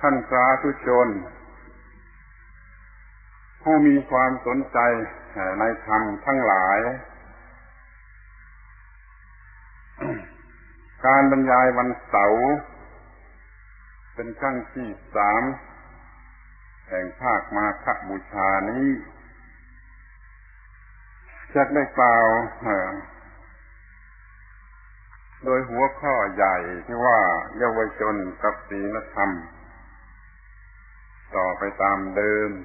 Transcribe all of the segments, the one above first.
ท่านสาธุชนผู้มีความสนใจในธรรมทั้งหลายการบรรยายวันเสาร์เป็นครั้งที่3แห่งภาคมาฆบูชานี้จะได้กล่าวโดยหัวข้อใหญ่ที่ว่าเยาวชนกับศีลธรรมต่อไปตามเดิม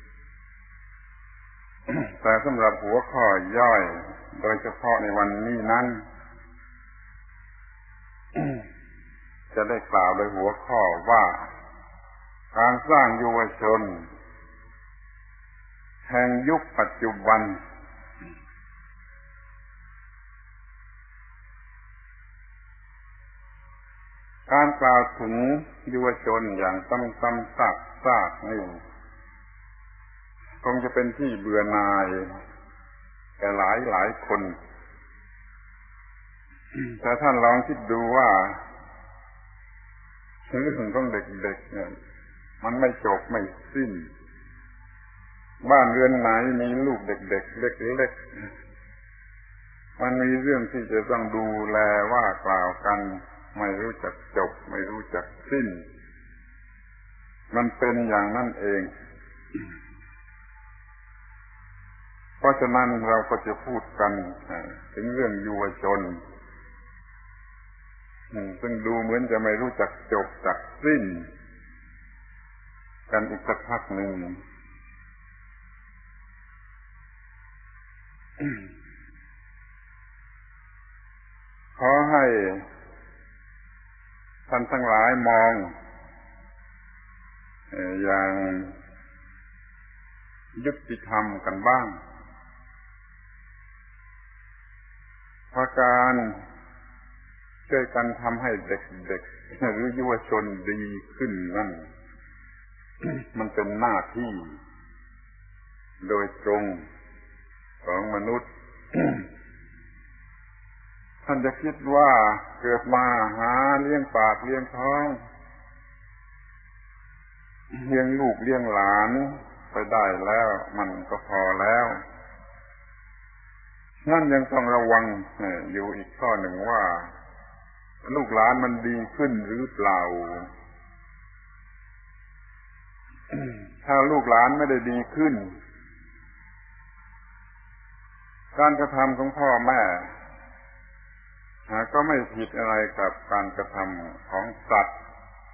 แต่สำหรับหัวข้อย่อยโดยเฉพาะในวันนี้นั้นจะได้กล่าวโดยหัวข้อว่าการสร้างเยาวชนแห่งยุคปัจจุบันการกล่าวถึงเยาวชนอย่างซ้ำๆซากๆนี่คงจะเป็นที่เบื่อหน่ายแก่หลายคนแต่ท่านลองคิดดูว่าเรื่องของเด็กๆเนี่ยมันไม่จบไม่สิ้นบ้านเรือนไหนมีลูกเด็กๆเล็กๆมันมีเรื่องที่จะต้องดูแลว่ากล่าวกันไม่รู้จักจบไม่รู้จักสิ้นมันเป็นอย่างนั้นเองเพราะฉะนั้นเราก็จะพูดกันถึงเรื่องเยาวชนซึ่งดูเหมือนจะไม่รู้จักจบจักสิ้นกันอีกสักพักหนึ่งขอให้ท่านทั้งหลายมองอย่างยุติธรรมกันบ้างเพราะการช่วยกันทำให้เด็กๆหรือเยาวชนดีขึ้นนั่นมันเป็นหน้าที่โดยตรงของมนุษย์ ท่านจะคิดว่าเกิดมาหาเลี้ยงปากเลี้ยงท้องเลี้ยงลูกเลี้ยงหลานไปได้แล้วมันก็พอแล้วนั่นยังต้องระวังอยู่อีกข้อหนึ่งว่าลูกหลานมันดีขึ้นหรือเปล่าถ้าลูกหลานไม่ได้ดีขึ้นการกระทำของพ่อแม่ก็ไม่ผิดอะไรกับการกระทำของสัตว์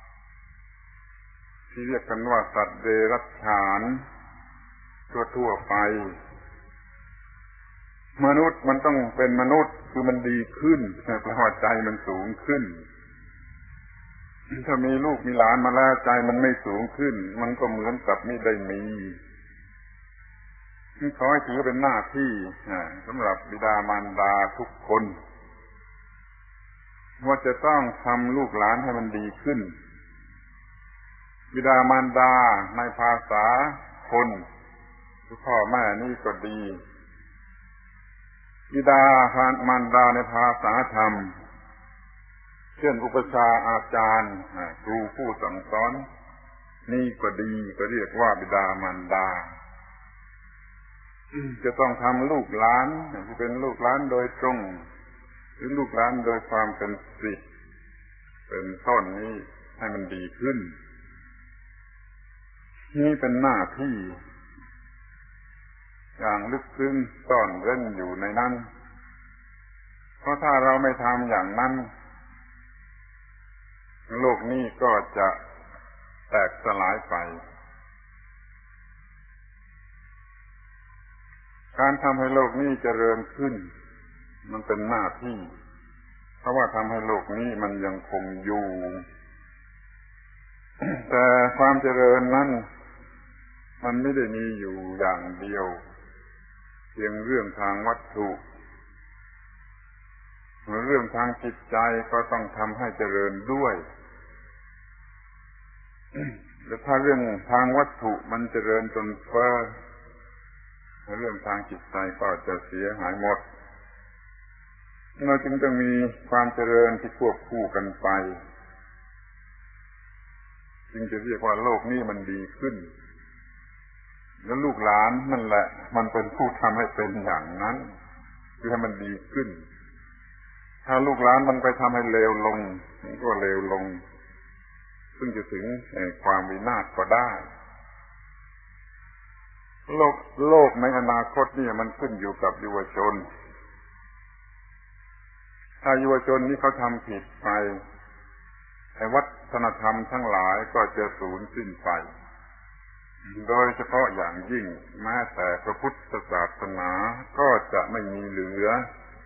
ที่เรียกกันว่าสัตว์เดรัจฉานทั่วไปมนุษย์มันต้องเป็นมนุษย์คือมันดีขึ้นเพราะใจมันสูงขึ้นถ้ามีลูกมีหลานมาแล้วใจมันไม่สูงขึ้นมันก็เหมือนกับไม่ได้มีขอให้ถือเป็นหน้าที่สำหรับบิดามารดาทุกคนว่าจะต้องทำลูกหลานให้มันดีขึ้นบิดามารดาในภาษาคนคือพ่อแม่นี่ก็ดีบิดามารดาในภาษาธรรมเช่นอุปชฌาย์อาจารย์ครูผู้สั่งสอนนี่ก็ดีก็เรียกว่าบิดามารดาจะต้องทำลูกหลานที่เป็นลูกหลานโดยตรงหรือลูกหลานโดยความเป็นศิษย์เป็นต้นนี้ให้มันดีขึ้นนี่เป็นหน้าที่อย่างลึกซึ้งซ่อนเร้นอยู่ในนั้นเพราะถ้าเราไม่ทำอย่างนั้นโลกนี้ก็จะแตกสลายไปการทำให้โลกนี้เจริญขึ้นมันเป็นหน้าที่เพราะว่าทำให้โลกนี้มันยังคงอยู่ แต่ความเจริญนั้นมันไม่ได้มีอยู่อย่างเดียวเพียงเรื่องทางวัตถุเรื่องทางจิตใจก็ต้องทำให้เจริญด้วยแต่ถ้าเรื่องทางวัตถุมันเจริญจนเฟ้อเรื่องทางจิตใจก็จะเสียหายหมดเราจึงต้องมีความเจริญที่ควบคู่กันไปจึงจะเรียกว่าโลกนี้มันดีขึ้นแล้วลูกหลานนั่นแหละมันเป็นผู้ทำให้เป็นอย่างนั้นคือให้มันดีขึ้นถ้าลูกหลานมันไปทำให้เลวลงมันก็เลวลงซึ่งจะถึงความวินาศก็ได้โลกในอนาคตนี่มันขึ้นอยู่กับเยาวชนถ้าเยาวชนนี้เขาทำผิดไปวัฒนธรรมทั้งหลายก็จะสูญสิ้นไปโดยเฉพาะอย่างยิ่งแม้แต่พระพุทธศาสนาก็จะไม่มีเหลือ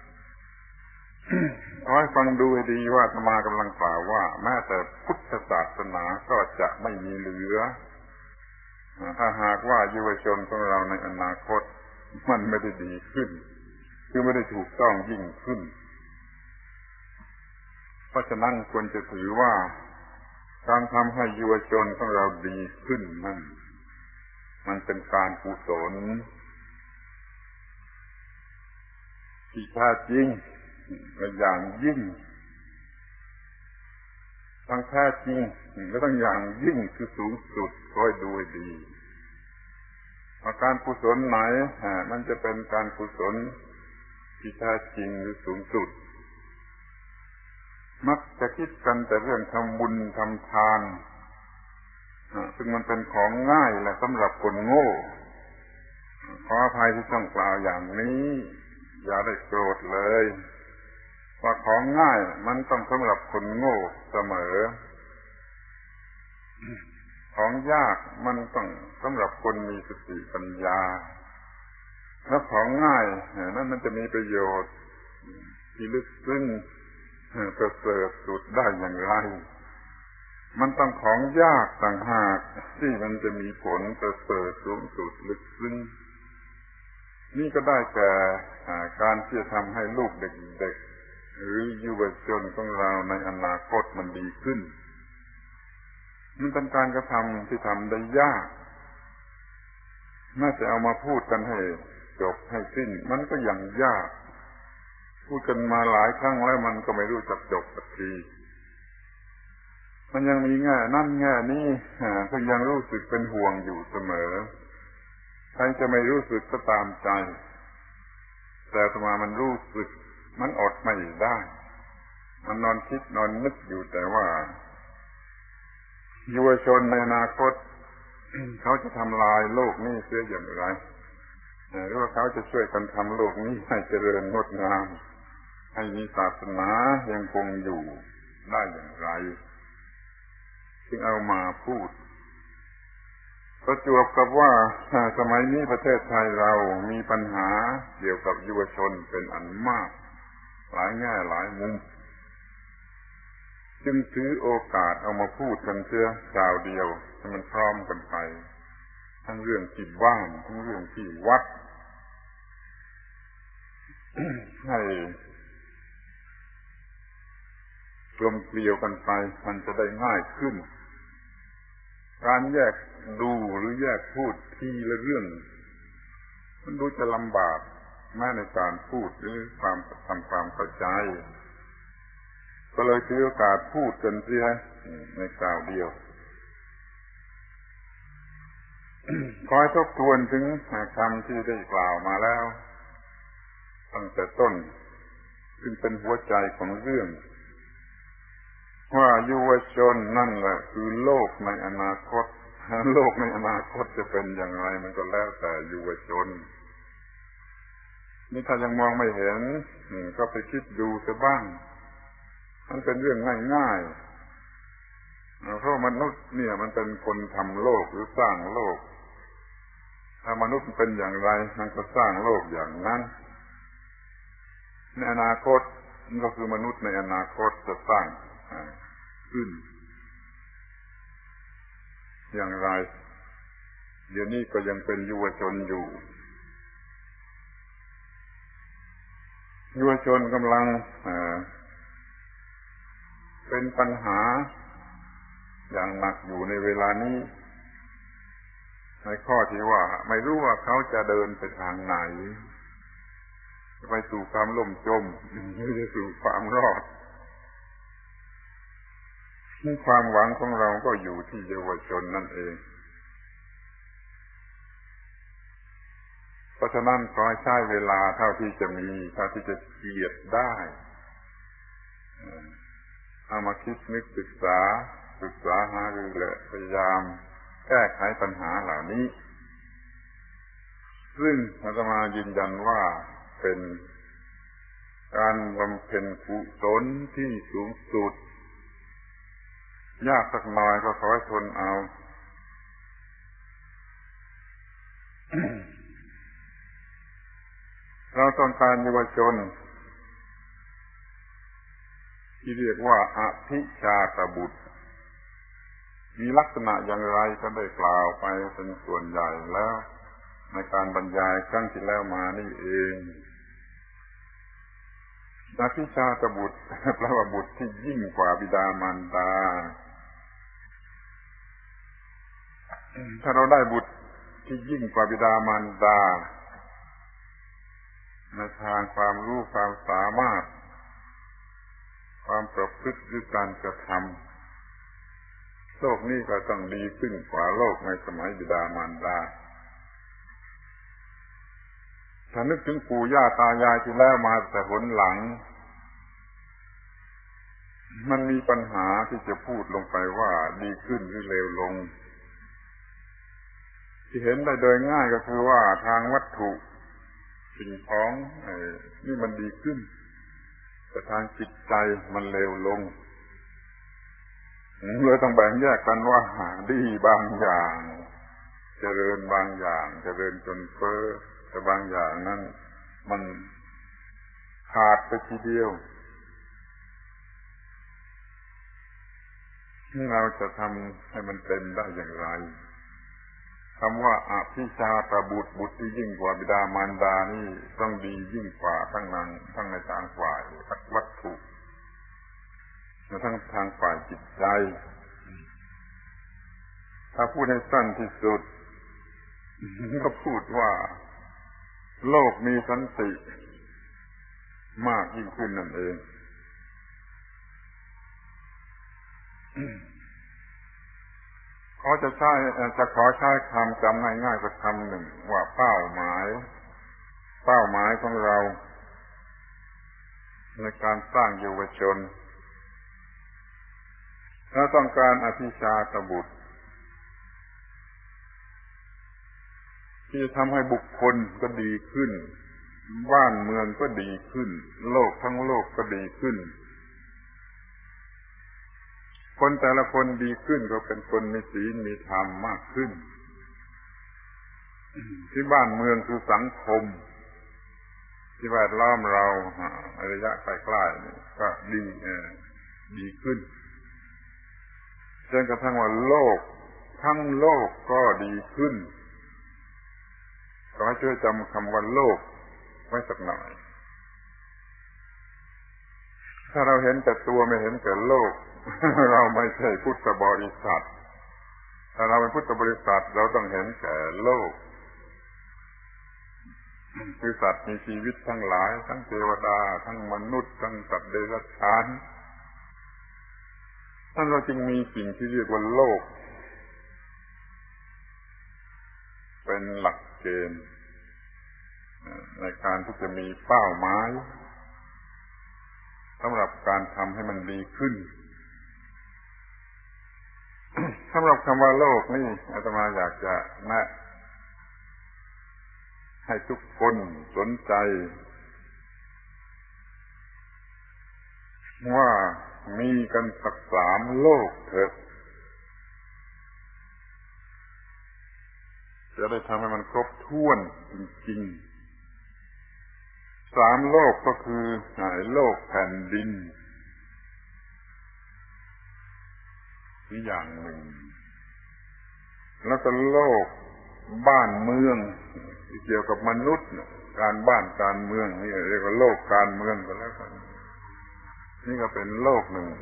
เอาให้ฟังดูให้ดีว่าอาตมากำลังกล่าวว่าแม้แต่พุทธศาสนาก็จะไม่มีเหลือถ้าหากว่าเยาวชนของเราในอนาคตมันไม่ได้ดีขึ้นคือไม่ได้ถูกต้องยิ่งขึ้นเพราะฉะนั้นควรจะถือว่าการทำให้เยาวชนของเราดีขึ้นนั่นมันเป็นการกุศลที่แท้จริงและอย่างยิ่งทั้งแท้จริงและทั้งอย่างยิ่งคือสูงสุดคอยดูให้ดีว่าการกุศลไหนมันจะเป็นการกุศลที่แท้จริงหรือสูงสุดมักจะคิดกันแต่เรื่องทำบุญทำทานซึ่งมันเป็นของง่ายและสำหรับคนโง่ขออภัยที่ต้องกล่าวอย่างนี้อย่าได้โกรธเลยว่าของง่ายมันต้องสำหรับคนโง่เสมอของยากมันต้องสำหรับคนมีสติปัญญาและของง่ายนั่นมันจะมีประโยชน์ที่ลึกซึ้งประเสริฐสุดได้อย่างไรมันต้องของยากต่างหากที่มันจะมีผลประเสริฐสูงสุดลึกซึ้งนี่ก็ได้แก่การที่จะทำให้ลูกเด็กๆหรือเยาวชนของเราในอนาคตมันดีขึ้นมันเป็นการกระทำที่ทำได้ยากน่าจะเอามาพูดกันให้จบให้สิ้นมันก็ยังยากพูดกันมาหลายครั้งแล้วมันก็ไม่รู้จักจบสักทีมันยังมีแง่นั่นแง่นี้ก็ยังรู้สึกเป็นห่วงอยู่เสมอใครจะไม่รู้สึกก็ตามใจแต่อาตมามันรู้สึกมันอดไม่ได้มันนอนคิดนอนนึกอยู่แต่ว่าเยาวชนในอนาคตเขาจะทำลายโลกนี้เสียอย่างไรหรือว่าเขาจะช่วยกันทำโลกนี้ให้เจริญงดงามให้มีศาสนายังคงอยู่ได้อย่างไรจึงเอามาพูดประจวบกับว่าสมัยนี้ประเทศไทยเรามีปัญหาเกี่ยวกับเยาวชนเป็นอันมากหลายแง่หลายมุมจึงถือโอกาสเอามาพูดกันเสียคราวเดียวให้มันพร้อมกันไปทั้งเรื่องที่บ้านทั้งเรื่องที่วัด ให้กลมเกลียวกันไปมันจะได้ง่ายขึ้นการแยกดูหรือแยกพูดทีละเรื่องมันดูจะลำบากแม้ในการพูดหรือทำความเข้าใจก็เลยถือโอกาสพูดกันเสียในคราวเดียว ขอให้ทบทวนถึงคำที่ได้กล่าวมาแล้วตั้งแต่ต้นซึ่งเป็นหัวใจของเรื่องว่าเยาวชนนั่นแหละคือโลกในอนาคตโลกในอนาคตจะเป็นอย่างไรมันก็แล้วแต่เยาวชนนี่ถ้ายังมองไม่เห็นก็ไปคิดดูซะบ้างมันเป็นเรื่องง่ายๆเพราะมนุษย์เนี่ยมันเป็นคนทำโลกหรือสร้างโลกถ้ามนุษย์เป็นอย่างไรมันก็สร้างโลกอย่างนั้นในอนาคตมันก็คือมนุษย์ในอนาคตจะสร้างขึ้นอย่างไรเดี๋ยวนี้ก็ยังเป็นเยาวชนอยู่เยาวชนกำลังเป็นปัญหาอย่างหนักอยู่ในเวลานี้ในข้อที่ว่าไม่รู้ว่าเขาจะเดินไปทางไหนไปสู่ความล่มจมหรือจะสู่ความรอดความหวังของเราก็อยู่ที่เยาวชนนั่นเองเพราะฉะนั้นขอให้ใช้เวลาเท่าที่จะมีเท่าที่จะเจียดได้เอามาคิดนึกศึกษาหารือและพยายามแก้ไขปัญหาเหล่านี้ซึ่งอาตมายืนยันว่าเป็นการบำเพ็ญกุศลที่สูงสุดยากสักหน่อยก็ขอให้ทนเอา เราต้องการเยาวชนที่เรียกว่าอภิชาตบุตรมีลักษณะอย่างไรก็ได้กล่าวไปเป็นส่วนใหญ่แล้วในการบรรยายครั้งที่แล้วมานี่เองอภิชาตบุตรแปลว่าบุตรที่ยิ่งกว่าบิดามารดาถ้าเราได้บุตรที่ยิ่งกว่าบิดามารดาในทางความรู้ความสามารถความประพฤติหรือการกระทำโลกนี้ก็ต้องดีขึ้นกว่าโลกในสมัยบิดามารดาถ้านึกถึงปู่ย่าตายายที่แล้วมาแต่หนหลังมันมีปัญหาที่จะพูดลงไปว่าดีขึ้นหรือเลวลงที่เห็นได้โดยง่ายก็คือว่าทางวัตถุสิ่งของนี่มันดีขึ้นแต่ทางจิตใจมันเลวลงเราต้องแบ่งแยกกันว่าดีบางอย่างเจริญบางอย่างเจริญจนเฟ้อแต่บางอย่างนั้นมันขาดไปทีเดียวนี่เราจะทำให้มันเต็มได้อย่างไรคำว่าอภิชาตบุตรบุตรที่ยิ่งกว่าบิดามารดานี่ต้องดียิ่งกว่าทั้งในทางฝ่ายวัตถุและทั้งทางฝ่ายจิตใจถ้าพูดให้สั้นที่สุดก็พูดว่าโลกมีสันติมากยิ่งขึ้นนั่นเองขอใช้คำจำง่ายๆสักคำหนึ่งว่าเป้าหมายของเราในการสร้างเยาวชนเราต้องการอภิชาตบุตรที่จะทำให้บุคคลก็ดีขึ้นบ้านเมืองก็ดีขึ้นโลกทั้งโลกก็ดีขึ้นคนแต่ละคนดีขึ้นก็เป็นคนมีศีลมีธรรมมากขึ้นที่บ้านเมืองคือสังคมที่แวดล้อมเราระยะใกล้ๆนี่ก็ดีขึ้นจนกระทั่งว่าโลกทั้งโลกก็ดีขึ้นขอให้ช่วยจำคำว่าโลกไว้สักหน่อยถ้าเราเห็นแต่ตัวไม่เห็นแต่โลกเราไม่ใช่พุทธบริษัทถ้าเราเป็นพุทธบริษัทเราต้องเห็นแก่โลกคือสัตว์มีชีวิตทั้งหลายทั้งเทวดาทั้งมนุษย์ทั้งสัตว์เดรัจฉานท่านเราจึงมีสิ่งที่เรียกว่าโลกเป็นหลักเกณฑ์ในการที่จะมีเป้าหมายสำหรับการทำให้มันดีขึ้นสำหรับคำว่าโลกนี่อาตมาอยากจะแนะให้ทุกคนสนใจว่ามีกันสัก3โลกเถอะจะได้ทำให้มันครบถ้วนจริงๆ3โลกก็คือโลกแผ่นดินอย่างหนึ่งแล้วก็โลกบ้านเมืองที่เกี่ยวกับมนุษย์การเมืองนี่เรียกว่าโลกการเมืองก็แล้วกันนี่ก็เป็นโลกหนึ่ง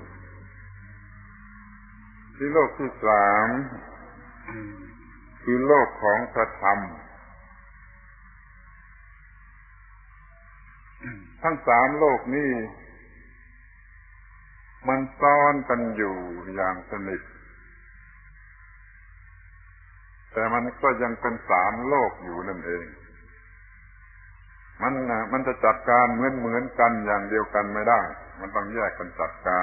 ที่โลกที่3คือโลกของพระธรรมทั้ง3โลกนี้มันซ้อนกันอยู่อย่างสนิทแต่มันก็ยังเป็นสามโลกอยู่นั่นเองมันจะจัดการเหมือนกันอย่างเดียวกันไม่ได้มันต้องแยกกันจัดการ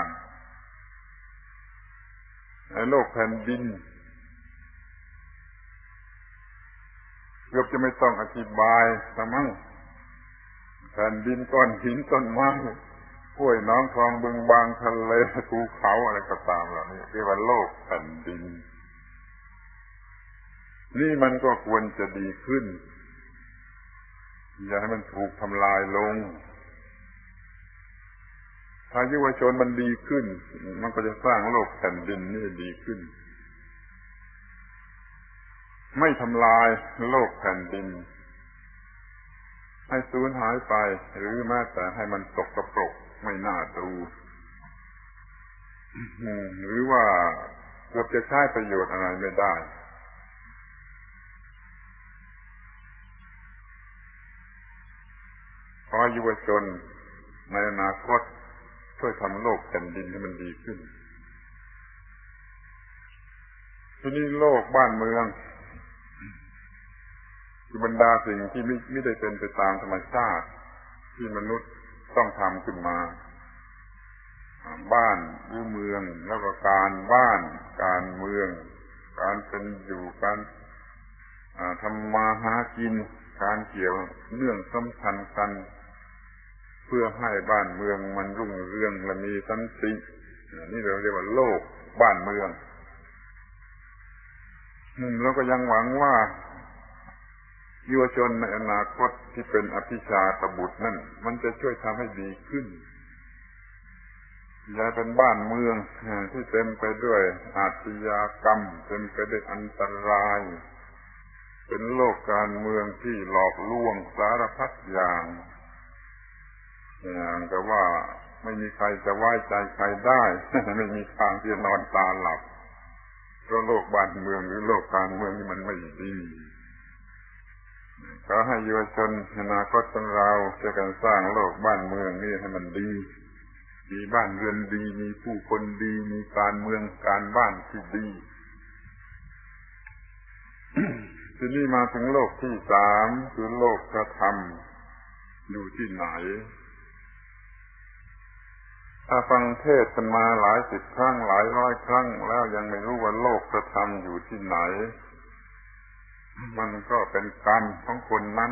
ในโลกแผ่นดินเกือบจะไม่ต้องอธิบายละมั้งแผ่นดินก้อนหินต้นไม้ห้วยน้องคลองบึงบางทะเลภูเขาอะไรก็ตามเหล่านี้เรียกว่าโลกแผ่นดินนี่มันก็ควรจะดีขึ้นอย่าให้มันถูกทำลายลงถ้ายุวชนมันดีขึ้นมันก็จะสร้างโลกแผ่นดินนี่ดีขึ้นไม่ทำลายโลกแผ่นดินให้สูญหายไปหรือแม้แต่ให้มันตกกระปรกไม่น่าดูหรือว่าเกือบจะใช้ประโยชน์อะไรไม่ได้ขอยุวชนในอนาคตช่วยทำโลกแผ่นดินให้มันดีขึ้นที่นี่โลกบ้านเมืองคือบรรดาสิ่งที่ไม่ได้เป็นไปตามธรรมชาติที่มนุษย์ต้องทำขึ้นมาบ้านหรือเมืองแล้วก็การบ้านการเมืองการเป็นอยู่การทำมาหากินการเกี่ยวเนื่องสำคัญกันเพื่อให้บ้านเมืองมันรุ่งเรืองและมีสันตินี่เราเรียกว่าโลกบ้านเมืองแล้วก็ยังหวังว่าเยาวชนในอนาคตที่เป็นอภิชาตบุตรนั่นมันจะช่วยทำให้ดีขึ้นอย่าเป็นบ้านเมืองที่เต็มไปด้วยอาชญากรรมเต็มไปด้วยอันตรายเป็นโลกการเมืองที่หลอกลวงสารพัดอย่างแต่ว่าไม่มีใครจะไว้ใจใครได้ไม่มีทางที่จะนอนตาหลับเพราะโลกบ้านเมืองหรือโลกการเมืองนี่มันไม่ดีขอให้เยาวชนอนาคตของเราช่วยกันสร้างโลกบ้านเมืองนี่ให้มันดีมีบ้านเรือนดีมีผู้คนดีมีการเมืองการบ้านที่ดี ทีนี้มาถึงโลกที่สามคือโลกธรรมอยู่ที่ไหนถ้าฟังเทศน์กันมาหลายสิบครั้งหลายร้อยครั้งแล้วยังไม่รู้ว่าโลกธรรมอยู่ที่ไหนมันก็เป็นกรรมของคนนั้น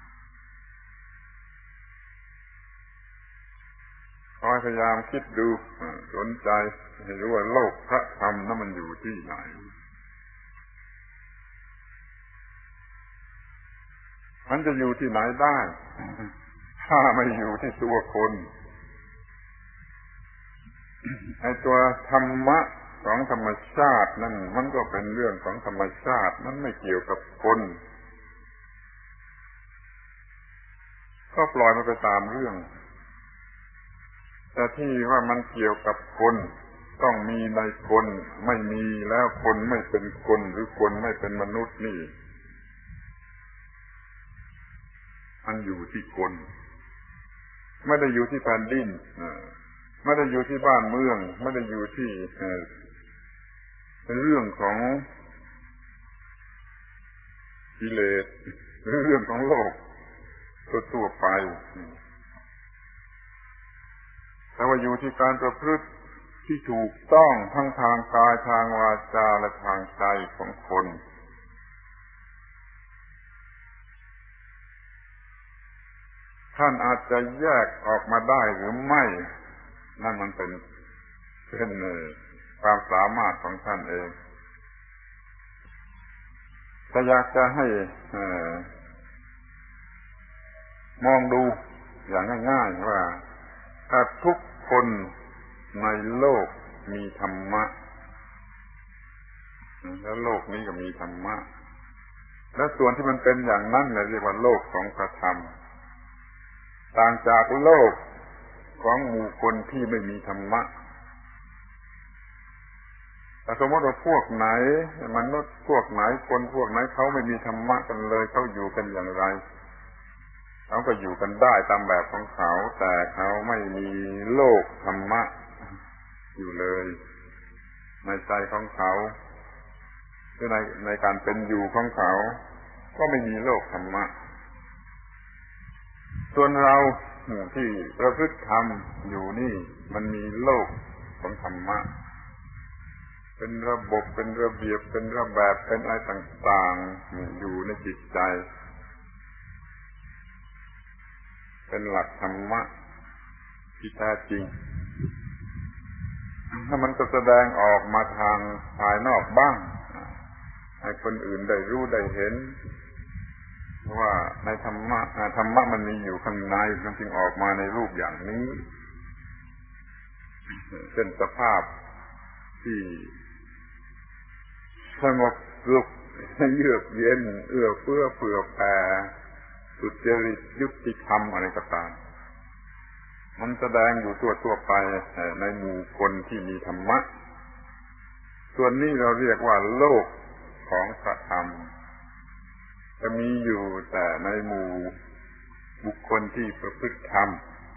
ขอให้พยายามคิดดูสนใจให้รู้ว่าโลกพระธรรมนั้นมันอยู่ที่ไหนมันจะอยู่ที่ไหนได้ถ้าไม่อยู่ที่ตัวคนไอ้ตัวธรรมะของธรรมชาตินั่นมันก็เป็นเรื่องของธรรมชาติมันไม่เกี่ยวกับคนก็ปล่อยมันไปตามเรื่องแต่ที่ว่ามันเกี่ยวกับคนต้องมีในคนไม่มีแล้วคนไม่เป็นคนหรือคนไม่เป็นมนุษย์นี่มันอยู่ที่คนไม่ได้อยู่ที่แผ่นดินไม่ได้อยู่ที่บ้านเมืองไม่ได้อยู่ที่เป็นเรื่องของกิเลสหรือเรื่องของโลกทั่วไปแต่ว่าอยู่ที่การประพฤติที่ถูกต้องทั้งทางกายทางวาจาและทางใจของคนท่านอาจจะแยกออกมาได้หรือไม่นั่นมันเป็นความสามารถของท่านเองแต่อยากจะให้มองดูอย่างง่ายๆว่าถ้าทุกคนในโลกมีธรรมะแล้วโลกนี้ก็มีธรรมะและส่วนที่มันเป็นอย่างนั้นเรียกว่าโลกของพระธรรมต่างจากโลกของหมู่คนที่ไม่มีธรรมะแต่สมมติว่าพวกไหนมนุษย์พวกไหนคนพวกไหนเขาไม่มีธรรมะกันเลยเขาอยู่กันอย่างไรเขาก็อยู่กันได้ตามแบบของเขาแต่เขาไม่มีโลกธรรมะอยู่เลยในใจของเขาหรือในการเป็นอยู่ของเขาก็ไม่มีโลกธรรมะส่วนเราที่ประพฤติธรรมอยู่นี่มันมีโลกของธรรมะเป็นระบบเป็นระเบียบเป็นระแบบเป็นอะไรต่างๆอยู่ในจิตใจเป็นหลักธรรมะที่แท้จริงถ้ามันจะแสดงออกมาทางภายนอกบ้างให้คนอื่นได้รู้ได้เห็นว่าในธรรมะมันมีอยู่ข้างในมันจึงออกมาในรูปอย่างนี้เป็นสภาพที่สงบสุขเยือกเย็นเอื้อเฟื้อเผื่อแผ่สุจริตยุติธรรมอะไรก็ตามมันแสดงอยู่ทั่วไปในหมู่คนที่มีธรรมะส่วนนี้เราเรียกว่าโลกของพระธรรมจะมีอยู่แต่ในหมู่บุคคลที่ประพฤติธรรม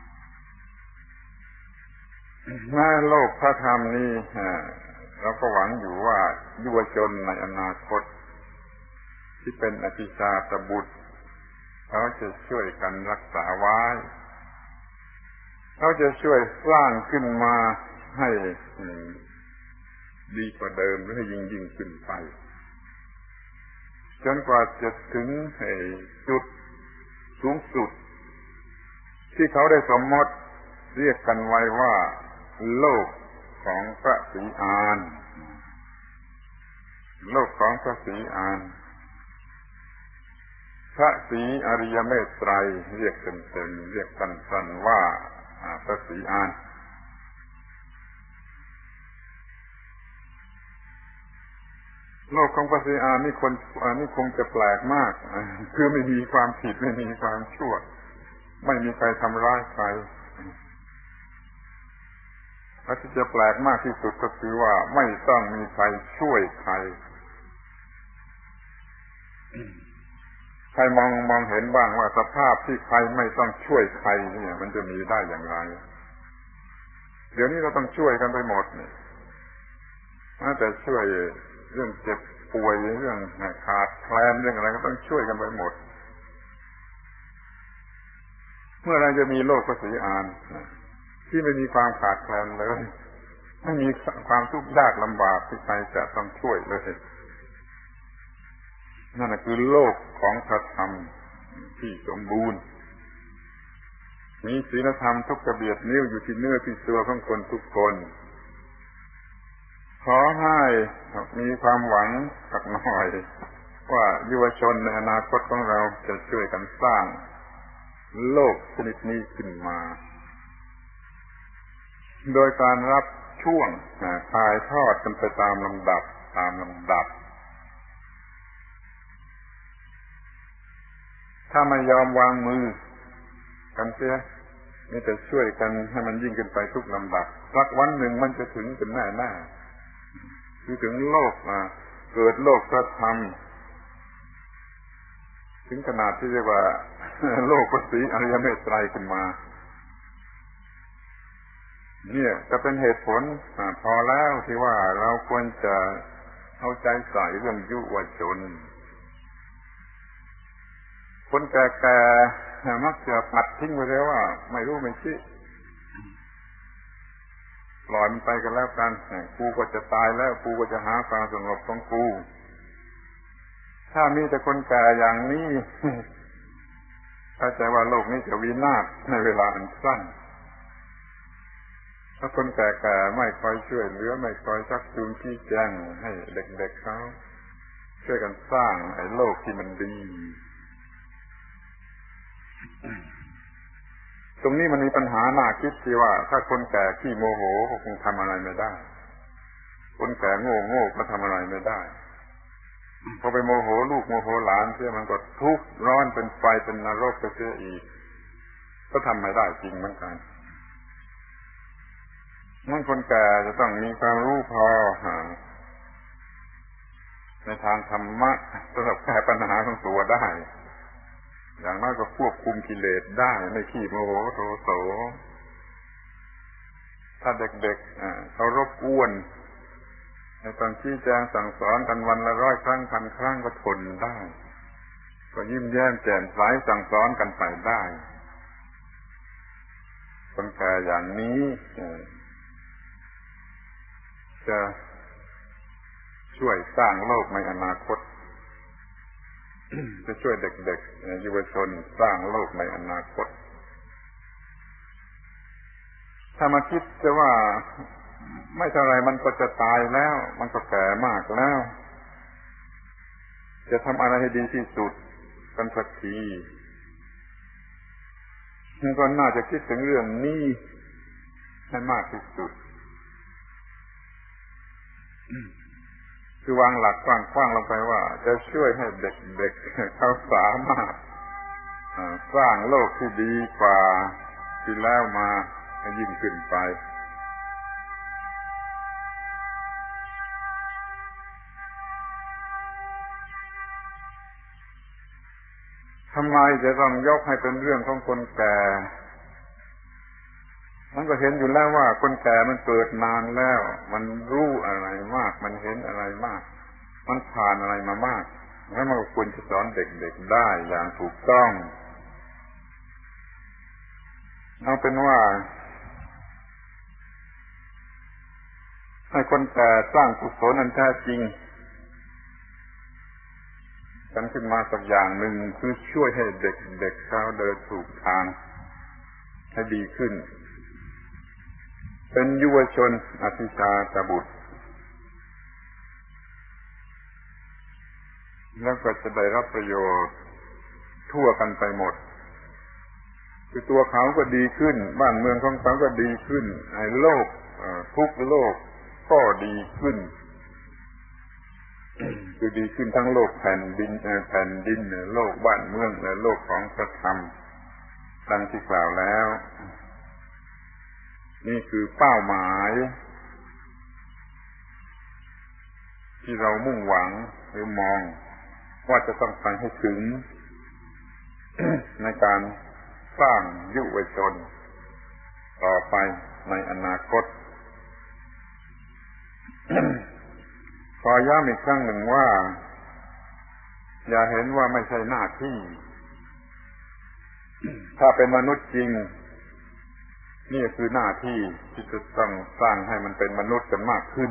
ในโลกพระธรรมนี้เราก็หวังอยู่ว่ายุวชนในอนาคตที่เป็นอภิชาตบุตรเขาจะช่วยกันรักษาไว้เขาจะช่วยสร้างขึ้นมาให้ดีกว่าเดิมหรือให้ยิ่งขึ้นไปจนกว่าจะถึงจุดสูงสุดที่เขาได้สมมติเรียกกันไว้ว่าโลกของพระศรีอานโลกของพระศรีอานพระศรีอริยเมตไตรเรียกเต็มๆเรียกสั้นๆว่าพระศรีอานโลกของพระศรีอานนี่คงจะแปลกมากคือไม่มีความผิดไม่มีความชั่วไม่มีใครทำร้ายใครและที่จะแปลกมากที่สุดก็คือว่าไม่ต้องมีใครช่วยใครใครมองเห็นบ้างว่าสภาพที่ใครไม่ต้องช่วยใครเนี่ยมันจะมีได้อย่างไรเดี๋ยวนี้เราต้องช่วยกันไปหมดนี่แต่ช่วยเรื่องเจ็บป่วยเรื่องขาดแคลนเรื่องอะไรก็ต้องช่วยกันไปหมดเมื่อไรจะมีโลกพระศรีอานที่ไม่มีความขาดแคลนเลยไม่มีความทุกข์ยากลำบากที่ใครจะต้องช่วยเลยนั่นคือโลกของพระธรรมที่สมบูรณ์มีศีลธรรมทุกกระเบียดนิ้วอยู่ที่เนื้อที่ตัวของคนทุกคนขอให้มีความหวังสักหน่อยว่ายุวชนในอนาคตของเราจะช่วยกันสร้างโลกชนิดนี้ขึ้นมาโดยการรับช่วงถ่ายทอดกันไปตามลำดับถ้าไม่ยอมวางมือกันเสียนี่จะช่วยกันให้มันยิ่งขึ้นไปทุกลำดับสักวันหนึ่งมันจะถึงเป็นแน่คือถึงโลกเกิดโลกพระธรรมถึงขนาดที่เรียกว่าโลกพระศรีอริยเมตไตรขึ้นมาเนี่ยจะเป็นเหตุผลพอแล้วที่ว่าเราควรจะเอาใจใส่เรื่องยุวชนคนแก่ๆมักจะปัดทิ้งไปแล้วว่าไม่รู้ไม่ชี้ปล่อยมันไปกันแล้วกันกูก็จะตายแล้วกูก็จะหาความสงบของกูถ้ามีแต่คนแก่อย่างนี้เข้าใจว่าโลกนี้จะวินาศในเวลาอันสั้นถ้าคนแก่ๆไม่คอยช่วยเหลือไม่คอยชักจูงชี้แจงให้เด็กๆเขาช่วยกันสร้างไอ้โลกที่มันดีตรงนี้มันมีปัญหาหน้าคิดที่ว่าถ้าคนแก่ขี้โมโหก็คงทำอะไรไม่ได้คนแก่โง่ก็ทำอะไรไม่ได้พอไปโมโหลูกโมโหหลานเสียมันก็ทุกข์ร้อนเป็นไฟเป็นนรกไปเสียอีกก็ทำไม่ได้จริงเหมือนกันนั่นคนแก่จะต้องมีความรู้พอในทางธรรมะสำหรับแก้ปัญหาของตัวได้อย่างน้อยก็ควบคุมกิเลสได้ไม่ขี้โมโหโทโสทถ้าเด็กๆเขารบกวนในตอนชี้แจงสั่งสอนกันวันละ100 ครั้งพันครั้งก็ทนได้ก็ยิ้มแย้มแจ่มใสสั่งสอนกันไปได้คนแก่อย่างนี้จะช่วยสร้างโลกในอนาคตจะช่วยเด็กๆเยาวชนสร้างโลกในอนาคตถ้ามาคิดจะว่าไม่เท่าไรมันก็จะตายแล้วมันก็แก่มากแล้วจะทำอะไรให้ดีที่สุดกันสักทีมันก็น่าจะคิดถึงเรื่องนี้ให้มากที่สุดคือวางหลักกว้างๆลงไปว่าจะช่วยให้เด็กๆเขาสามารถสร้างโลกที่ดีกว่าที่แล้วมาให้ยิ่งขึ้นไปทำไมจะต้องยกให้เป็นเรื่องของคนแก่มันก็เห็นอยู่แล้วว่าคนแก่มันเกิดนานแล้วมันรู้อะไรมากมันเห็นอะไรมากมันผ่านอะไรมามากแล้วมันก็ควรจะสอนเด็กๆได้อย่างถูกต้องเอาเป็นว่าให้คนแก่สร้างกุศลอันแท้จริงกันขึ้นมาสักอย่างหนึ่งคือช่วยให้เด็กๆเขาเดินถูกทางให้ดีขึ้นเป็นยุวชนอภิชาตบุตรแล้วก็จะได้รับประโยชน์ทั่วกันไปหมดคือตัวเขาก็ดีขึ้นบ้านเมืองของเขาก็ดีขึ้นไอ้โลกทุกโลกก็ดีขึ้นคือดีขึ้นทั้งโลกแผ่นดินโลกบ้านเมืองและโลกของพระธรรมดังที่กล่าวแล้วนี่คือเป้าหมายที่เรามุ่งหวังหรือมองว่าจะต้องไปให้ถึง ในการสร้างยุวชนต่อไปในอนาคต ขอย้ำอีกครั้งหนึ่งว่าอย่าเห็นว่าไม่ใช่หน้าที่ ถ้าเป็นมนุษย์จริงนี่คือหน้าที่ที่จะต้องสร้างให้มันเป็นมนุษย์กันมากขึ้น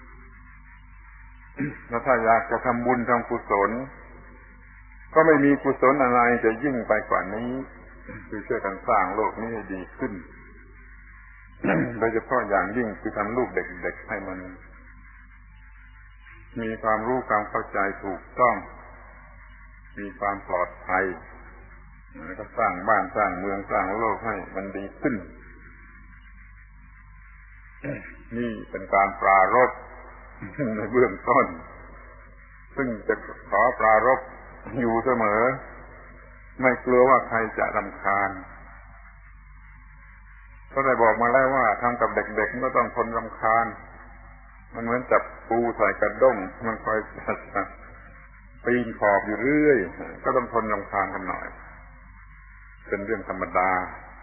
แล้วถ้าอยากจะทำบุญทำกุศลก็ไม่มีกุศลอะไรจะยิ่งไปกว่านี้คือช่วยกันสร้างโลกนี้ให้ดีขึ้น โดยเฉพาะอย่างยิ่งคือทำลูกเด็กๆให้มันมีความรู้ความเข้าใจถูกต้องมีความปลอดภัยแล้วก็สร้างบ้านสร้างเมืองสร้างโลกให้มันดีขึ้นนี่เป็นการปรารภในเบื้องต้นซึ่งจะขอปรารภอยู่เสมอไม่กลัวว่าใครจะรำคาญก็ได้บอกมาแล้วว่าทำกับเด็กๆก็ต้องทนรำคาญมันเหมือนจับปูใส่กระด้งมันคอยปีนขอบอยู่เรื่อยก็ต้องทนรำคาญกันหน่อยเป็นเรื่องธรรมดา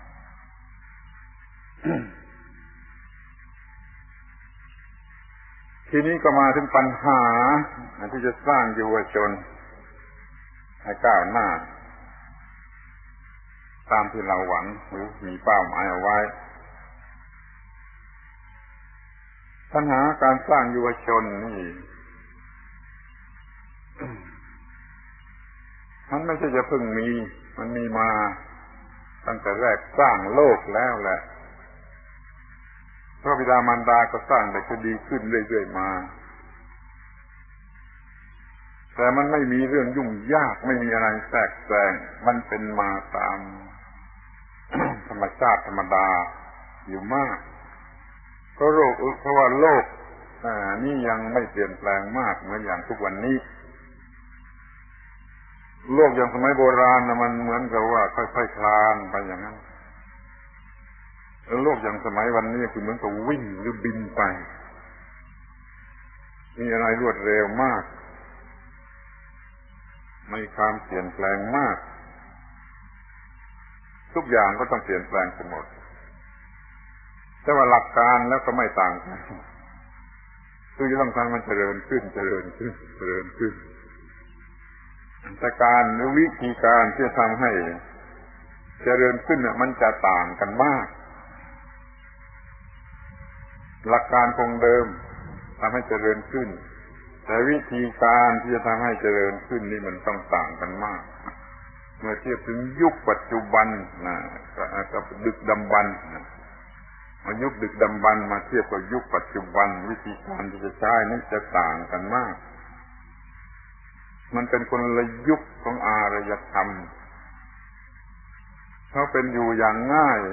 ทีนี้ก็มาถึงปัญหาที่จะสร้างเยาวชนให้ก้าวหน้าตามที่เราหวังหรือมีเป้าหมายเอาไว้ปัญหาการสร้างเยาวชนนี่มันไม่ใช่จะเพิ่งมีมันมีมาตั้งแต่แรกสร้างโลกแล้วแหละพระบิดามารดาก็สร้างแต่ก็ดีขึ้นเรื่อยๆมาแต่มันไม่มีเรื่องยุ่งยากไม่มีอะไรแทรกแซงมันเป็นมาตาม ธรรมชาติธรรมดาอยู่มากเพราะว่าโลกนี่ยังไม่เปลี่ยนแปลงมากเหมือนอย่างทุกวันนี้โลกอย่างสมัยโบราณมันเหมือนกับว่าค่อยๆคลานไปอย่างนั้นแล้วโลกอย่างสมัยวันนี้คือเหมือนกับวิ่งหรือบินไปมีอะไรรวดเร็วมากมีความเปลี่ยนแปลงมากทุกอย่างก็ต้องเปลี่ยนแปลงไปหมดแต่ว่าหลักการแล้วก็ไม่ต่างกันคือจะต้องทำมันเจริญขึ้นแต่การหรือวิธีการที่จะทำให้เจริญขึ้นเนี่ยมันจะต่างกันมากหลักการคงเดิมทำให้เจริญขึ้นแต่วิธีการที่จะทำให้เจริญขึ้นนี่มันต้องต่างกันมากเมื่อเทียบถึงยุคปัจจุบันกับดึกดำบรรพ์เอายุคดึกดำบรรพ์มาเทียบกับยุคปัจจุบันวิธีการที่จะใช้นี่จะต่างกันมากมันเป็นคนละยุคของอารยธรรมเขาเป็นอยู่อย่างง่าย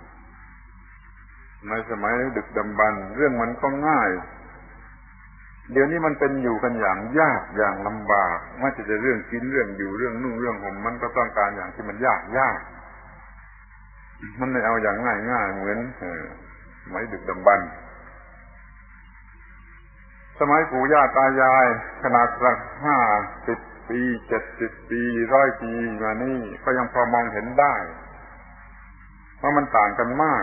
ในสมัยดึกดำบรรพ์เรื่องมันก็ง่ายเดี๋ยวนี้มันเป็นอยู่กันอย่างยากอย่างลำบากไม่ว่าจะเรื่องกินเรื่องอยู่เรื่องนุ่งเรื่องห่มมันก็ต้องการอย่างที่มันยากมันไม่เอาอย่างง่ายเหมือนสมัยดึกดำบรรพ์สมัยปู่ย่าตายายขนาดสัก50 ปี70 ปี100 ปีมานี่ก็ยังพอมองเห็นได้เพราะมันต่างกันมาก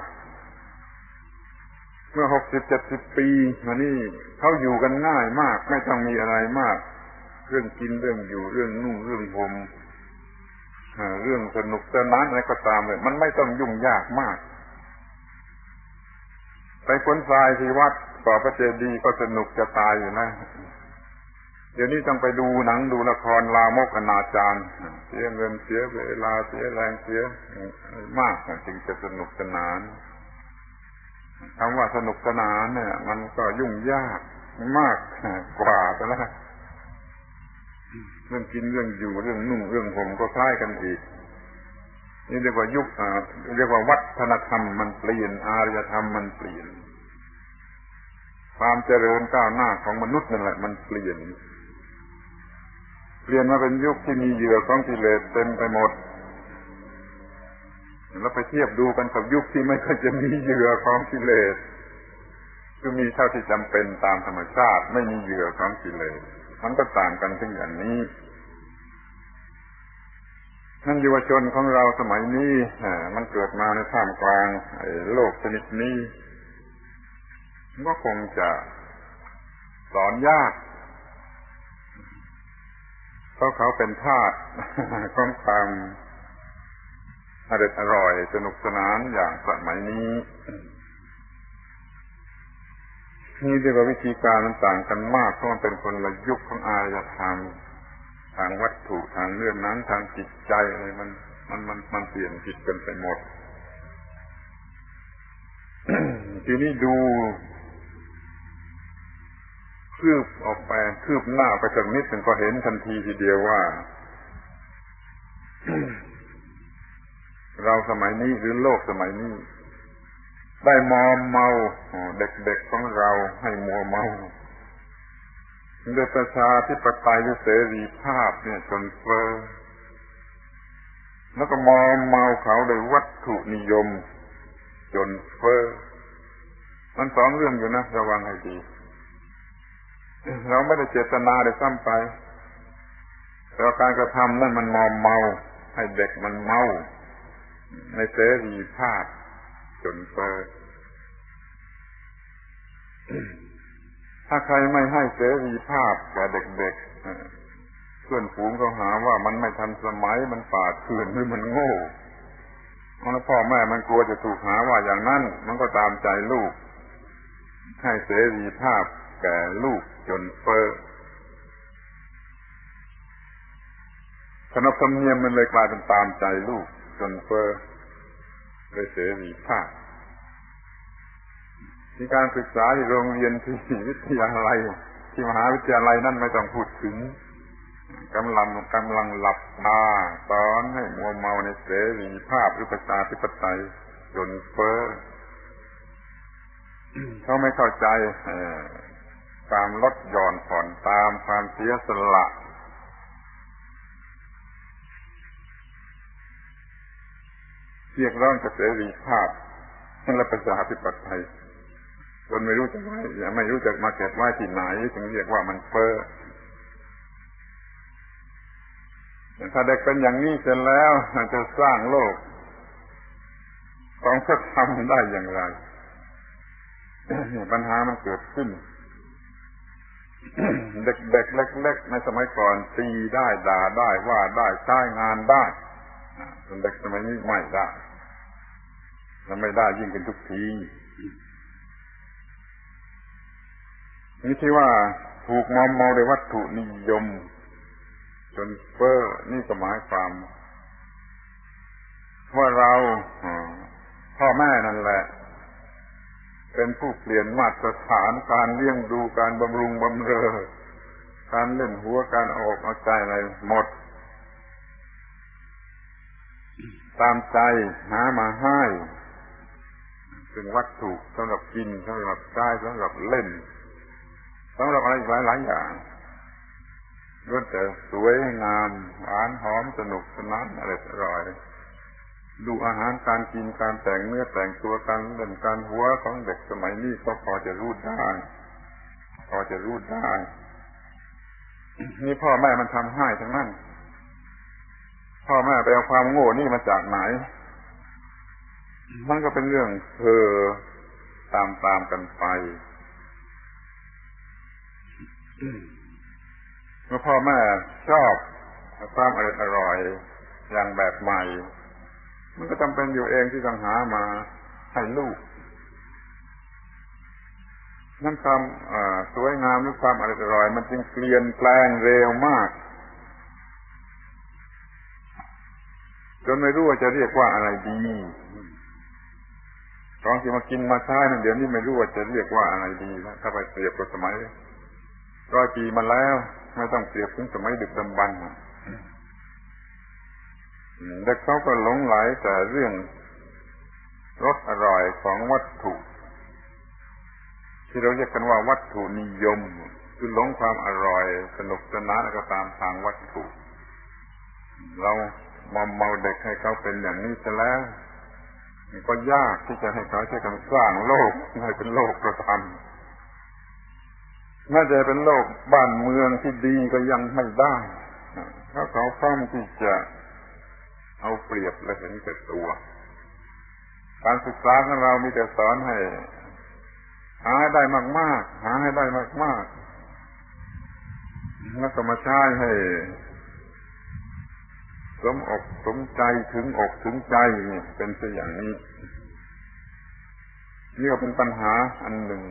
เมื่อ60-70 ปีมานี่เขาอยู่กันง่ายมากไม่ต้องมีอะไรมากเรื่องกินเรื่องอยู่เรื่องนุ่งเรื่องห่มเรื่องสนุกสนานอะไรก็ตามเลยมันไม่ต้องยุ่งยากมากไปขนทรายที่วัดก่อพระเจดีย์ก็สนุกจะตายอยู่นะเดี๋ยวนี้ต้องไปดูหนังดูละครลามกอนาจารเสียเงินเสียเวลาเสียแรงเสียมากจึงจะสนุกสนานคำว่าสนุกสนานเนี่ยมันก็ยุ่งยากมากกว่าไปแล้วเรื่องกินเรื่องอยู่เรื่องนุ่งเรื่องห่มก็คล้ายกันอีกนี่เรียกว่ายุคเรียกว่าวัฒนธรรมมันเปลี่ยนอารยธรรมมันเปลี่ยนความเจริญก้าวหน้าของมนุษย์นั่นแหละมันเปลี่ยนมาเป็นยุคที่มีเหยื่อของกิเลสเต็มไปหมดแล้วไปเทียบดูกันกับยุคที่ไม่ค่อยจะมีเหยื่อของกิเลสคือมีเท่าที่จำเป็นตามธรรมชาติไม่มีเหยื่อของกิเลสมันก็ต่างกันถึงอย่างนี้นั่นเยาวชนของเราสมัยนี้มันเกิดมาในท่ามกลางโลกชนิดนี้ก็คงจะสอนยากเพราะเขาเป็นทาสของความอร่อยสนุกสนานอย่างสมัยนี้นี่เรียกว่าวิธีการมันต่างกันมากเพราะมันเป็นคนละยุคของอารยธรรมทางวัตถุทางเรื่องนั้นทางจิตใจอะไรมันเปลี่ยนผิดกันไปหมด ทีนี้ดูคืบออกไปคืบหน้าไปสักนิดนึงก็เห็นทันทีทีเดียวว่า เราสมัยนี้หรือโลกสมัยนี้ได้มอมเมาเด็กๆของเราให้มัวเมาด้วยประชาธิปไตยด้วยเสรีภาพเนี่ยจนเฟ้อแล้วก็มอมเมาเขาโดยวัตถุนิยมจนเฟ้อมันสองเรื่องอยู่นะระวังให้ดีเราไม่ได้เจตนาได้ซ้ำไปแต่การกระทำนั่นมันมอมเมาให้เด็กมันเมาในเสรีภาพจนเฟ้อถ้าใครไม่ให้เสรีภาพแก่เด็กๆเพื่อนฝูงเขาหาว่ามันไม่ทันสมัยมันป่าเถื่อนหรือมันโง่แล้วพ่อแม่มันกลัวจะถูกหาว่าอย่างนั้นมันก็ตามใจลูกให้เสรีภาพแก่ลูกจนเฟ้อขนบธรรมเนียมมันเลยกลายเป็นตามใจลูกจนเฟ้อเลยเสรีภาพที่การศึกษาที่โรงเรียนที่วิทยาลัยที่มหาวิทยาลัยนั่นไม่ต้องพูดถึงกำลังหลับตาสอนให้มัวเมาในเสรีภาพหรือประชาธิปไตยจนเฟ้อเขาไม่เข้าใจความลดหย่อนผ่อนตามความเสียสละเรียกร้องเสรีภาพและประชาธิปไตยจนไม่รู้จะมาเก็บไว้ที่ไหนถึงเรียกว่ามันเฟ้อถ้าเด็กเป็นอย่างนี้เสร็จแล้วจะสร้างโลกของพระธรรมได้อย่างไรปัญหามันเกิดขึ้น เด็กๆเล็กๆในสมัยก่อนตีได้ด่าได้ว่าได้ใช้งานได้ส่วนเด็กสมัยนี้ไม่ได้และไม่ได้ยิ่งเป็นทุกทีนี่ที่ว่าถูกมอมเมาด้วยวัตถุนิยมจนเฟ้อนี่ก็หมายความว่าเราพ่อแม่นั่นแหละเป็นผู้เปลี่ยนมาตรฐานการเลี้ยงดูการบำรุงบำเรอการเล่นหัวการเอาอกเอาใจอะไรหมดตามใจหามาให้ซึ่งวัตถุสำหรับกินสำหรับใช้สำหรับเล่นสำหรับอะไรอีกหลายๆอย่างล้วนแต่สวยงามหวานหอมสนุกสนานอร่อยดูอาหารการกินการแต่งเนื้อแต่งตัวการเล่นการหัวของเด็กสมัยนี้ก็พอจะรู้ได้นี่พ่อแม่มันทำให้ทั้งนั้นพ่อแม่ไปเอาความโง่นี่มาจากไหนมันก็เป็นเรื่องตามกันไปเมื่อพ่อแม่ชอบความอร่อยอย่างแบบใหม่มันก็จำเป็นอยู่เองที่ต้องหามาให้ลูกนั่นความสวยงามหรือความอร่อยมันจึงเปลี่ยนแปลงเร็วมากจนไม่รู้ว่าจะเรียกว่าอะไรดีของที่มากินมาใช้นั่นเดี๋ยวนี้ไม่รู้ว่าจะเรียกว่าอะไรดีแล้วถ้าไปเปรียบกับสมัย100 ปีมาแล้วไม่ต้องเปรียบถึงสมัยดึกดำบรรพ์เด็กเขาก็หลงไหลแต่เรื่องรสอร่อยของวัตถุที่เราเรียกกันว่าวัตถุนิยมคือหลงความอร่อยสนุกสนานก็ตามทางวัตถุเรามอมเมาเด็กให้เขาเป็นอย่างนี้ซะแล้วก็ยากที่จะให้เขาใช้การสร้างโลกให้เป็นโลกประทับน่าจะเป็นโลกบ้านเมืองที่ดีก็ยังไม่ได้เพราะเขาพร้อมที่จะเอาเปรียบและเห็นแก่ตัวการศึกษาของเรามีแต่สอนให้หาให้ได้มากๆแล้วก็มาใช้ให้สมอกสมใจถึงอกถึงใจนี่เป็นเช่นอย่างนี้นี่ก็เป็นปัญหาอันหนึ่ง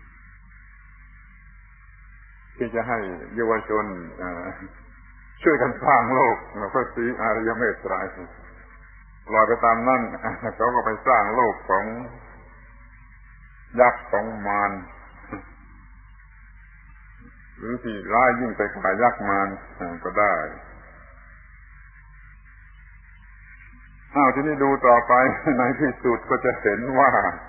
ที่จะให้เยาวชนช่วยกันสร้างโลกพระศรีอริยเมตไตรปล่อยไปตามนั่นเขาก็ไปสร้างโลกของยักษ์ของมารหรือที่ร้ายยิ่งไปกว่ายักษ์มารก็ได้ทีนี้ดูต่อไปในที่สุดก็จะเห็นว่า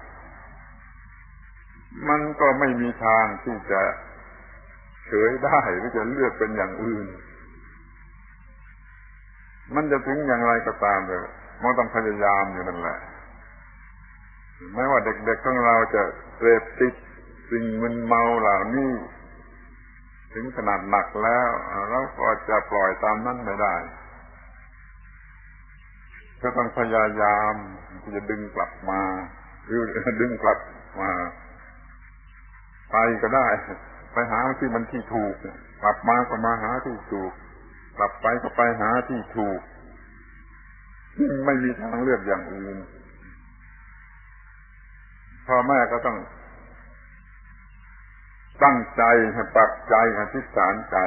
มันก็ไม่มีทางที่จะเฉยได้หรือจะเลือกเป็นอย่างอื่นมันจะถึงอย่างไรก็ตามเลยมันต้องพยายามอยู่นั่นแหละไม่ว่าเด็กๆของเราจะเสพติดสิ่งมึนเมาเหล่านี้ถึงขนาดหนักแล้วเราก็จะปล่อยตามนั้นไม่ได้ก็ต้องพยายามที่จะดึงกลับมาหรือดึงกลับมาไปก็ได้ไปหาที่มันที่ถูกกลับมาก็มาหาที่ถูกกลับไปก็ไปหาที่ถูกไม่มีทางเลือกอย่างอื่นพ่อแม่ก็ต้องตั้งใจปักใจอธิษฐานใจ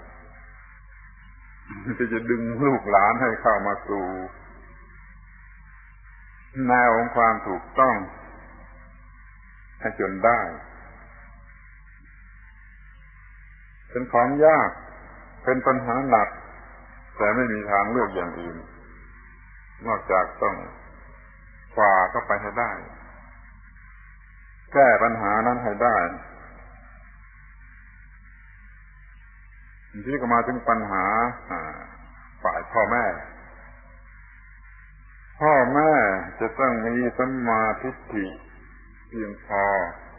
ที่จะดึงลูกหลานให้เข้ามาสู่แนวของความถูกต้องให้จนได้เป็นของยากเป็นปัญหาหนักแต่ไม่มีทางเลือกอย่างอื่นนอกจากต้องฝ่าเข้าไปให้ได้แก้ปัญหานั้นให้ได้ทีนี้ก็มาถึงปัญหาฝ่ายพ่อแม่จะต้องมีสัมมาทิฏฐิเพียงพอ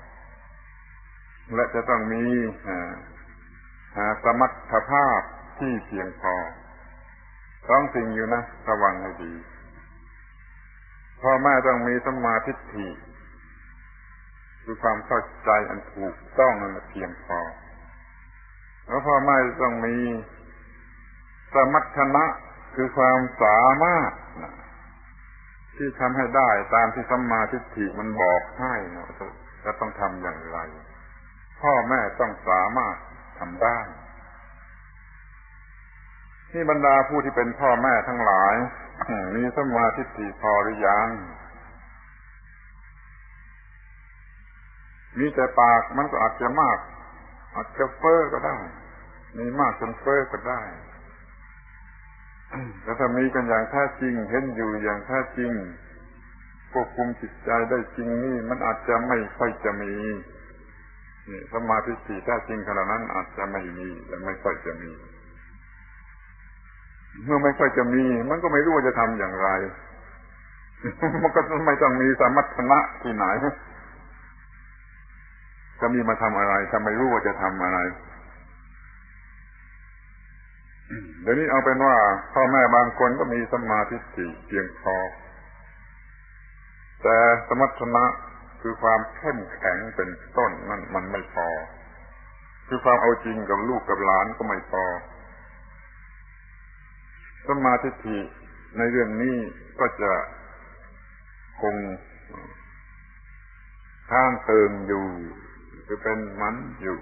และจะต้องมีสมรรถภาพที่เพียงพอต้องสิ่งอยู่นะระวังให้ดีพ่อแม่ต้องมีสัมมาทิฏฐิคคือความเข้าใจอันถูกต้องนั่นเพียงพอแล้วพ่อแม่ต้องมีสมรรถนะคือความสามารถที่ทำให้ได้ตามที่สัมมาทิฏฐิมันบอกให้นะจะต้องทำอย่างไรพ่อแม่ต้องสามารถทำได้ที่บรรดาผู้ที่เป็นพ่อแม่ทั้งหลายมีสัมมาทิฏฐิพอหรือยังมีแต่ปากมันก็อาจจะมากอาจจะเฟ้อก็ได้มีมากจนเฟ้อก็ได้แต่ถ้ามีกันอย่างแท้จริงเห็นอยู่อย่างแท้จริงควบคุมจิตใจได้จริงนี่มันอาจจะไม่ค่อยจะมีนี่สมาธิแท้จริงขนาดนั้นอาจจะไม่มีและไม่ค่อยจะมีเมื่อไม่ค่อยจะมีมันก็ไม่รู้ว่าจะทำอย่างไรมันก็ไม่ต้องมีสมรรถนะที่ไหนจะมีมาทำอะไรถ้าไม่รู้ว่าจะทำอะไรเดี๋ยวนี้เอาเป็นว่าพ่อแม่บางคนก็มีสมาธิเพียงพอแต่สมรรถนะคือความเข้มแข็งเป็นต้นนั่นมันไม่พอคือความเอาจริงกับลูกกับหลานก็ไม่พอสมาธิในเรื่องนี้ก็จะคงค้างเติมอยู่คือเป็นมันอยู่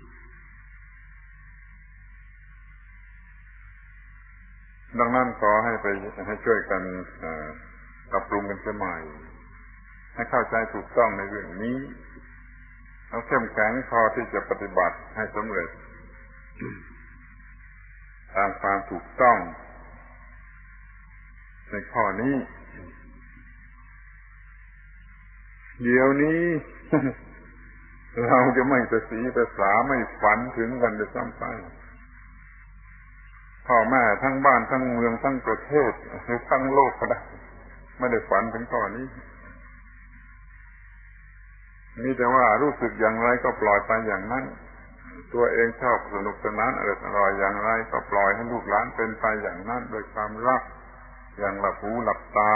ดังนั้นขอให้ช่วยกันปรับปรุงกันเสียใหม่ให้เข้าใจถูกต้องในเรื่องนี้แล้วเข้มแข็งพอที่จะปฏิบัติให้สำเร็จตามความถูกต้องในข้อนี้เดี๋ยวนี้เราจะไม่ประสีประสาไม่ฝันถึงกันจะซ้ำไปพ่อแม่ทั้งบ้านทั้งเมืองทั้งประเทศหรือทั้งโลกก็ได้ไม่ได้ฝันถึงข้อนี้มีแต่ว่ารู้สึกอย่างไรก็ปล่อยไปอย่างนั้นตัวเองชอบสนุกสนานอร่อยอย่างไรก็ปล่อยให้ลูกหลานเป็นไปอย่างนั้นโดยความรักอย่างหลับหูหลับตา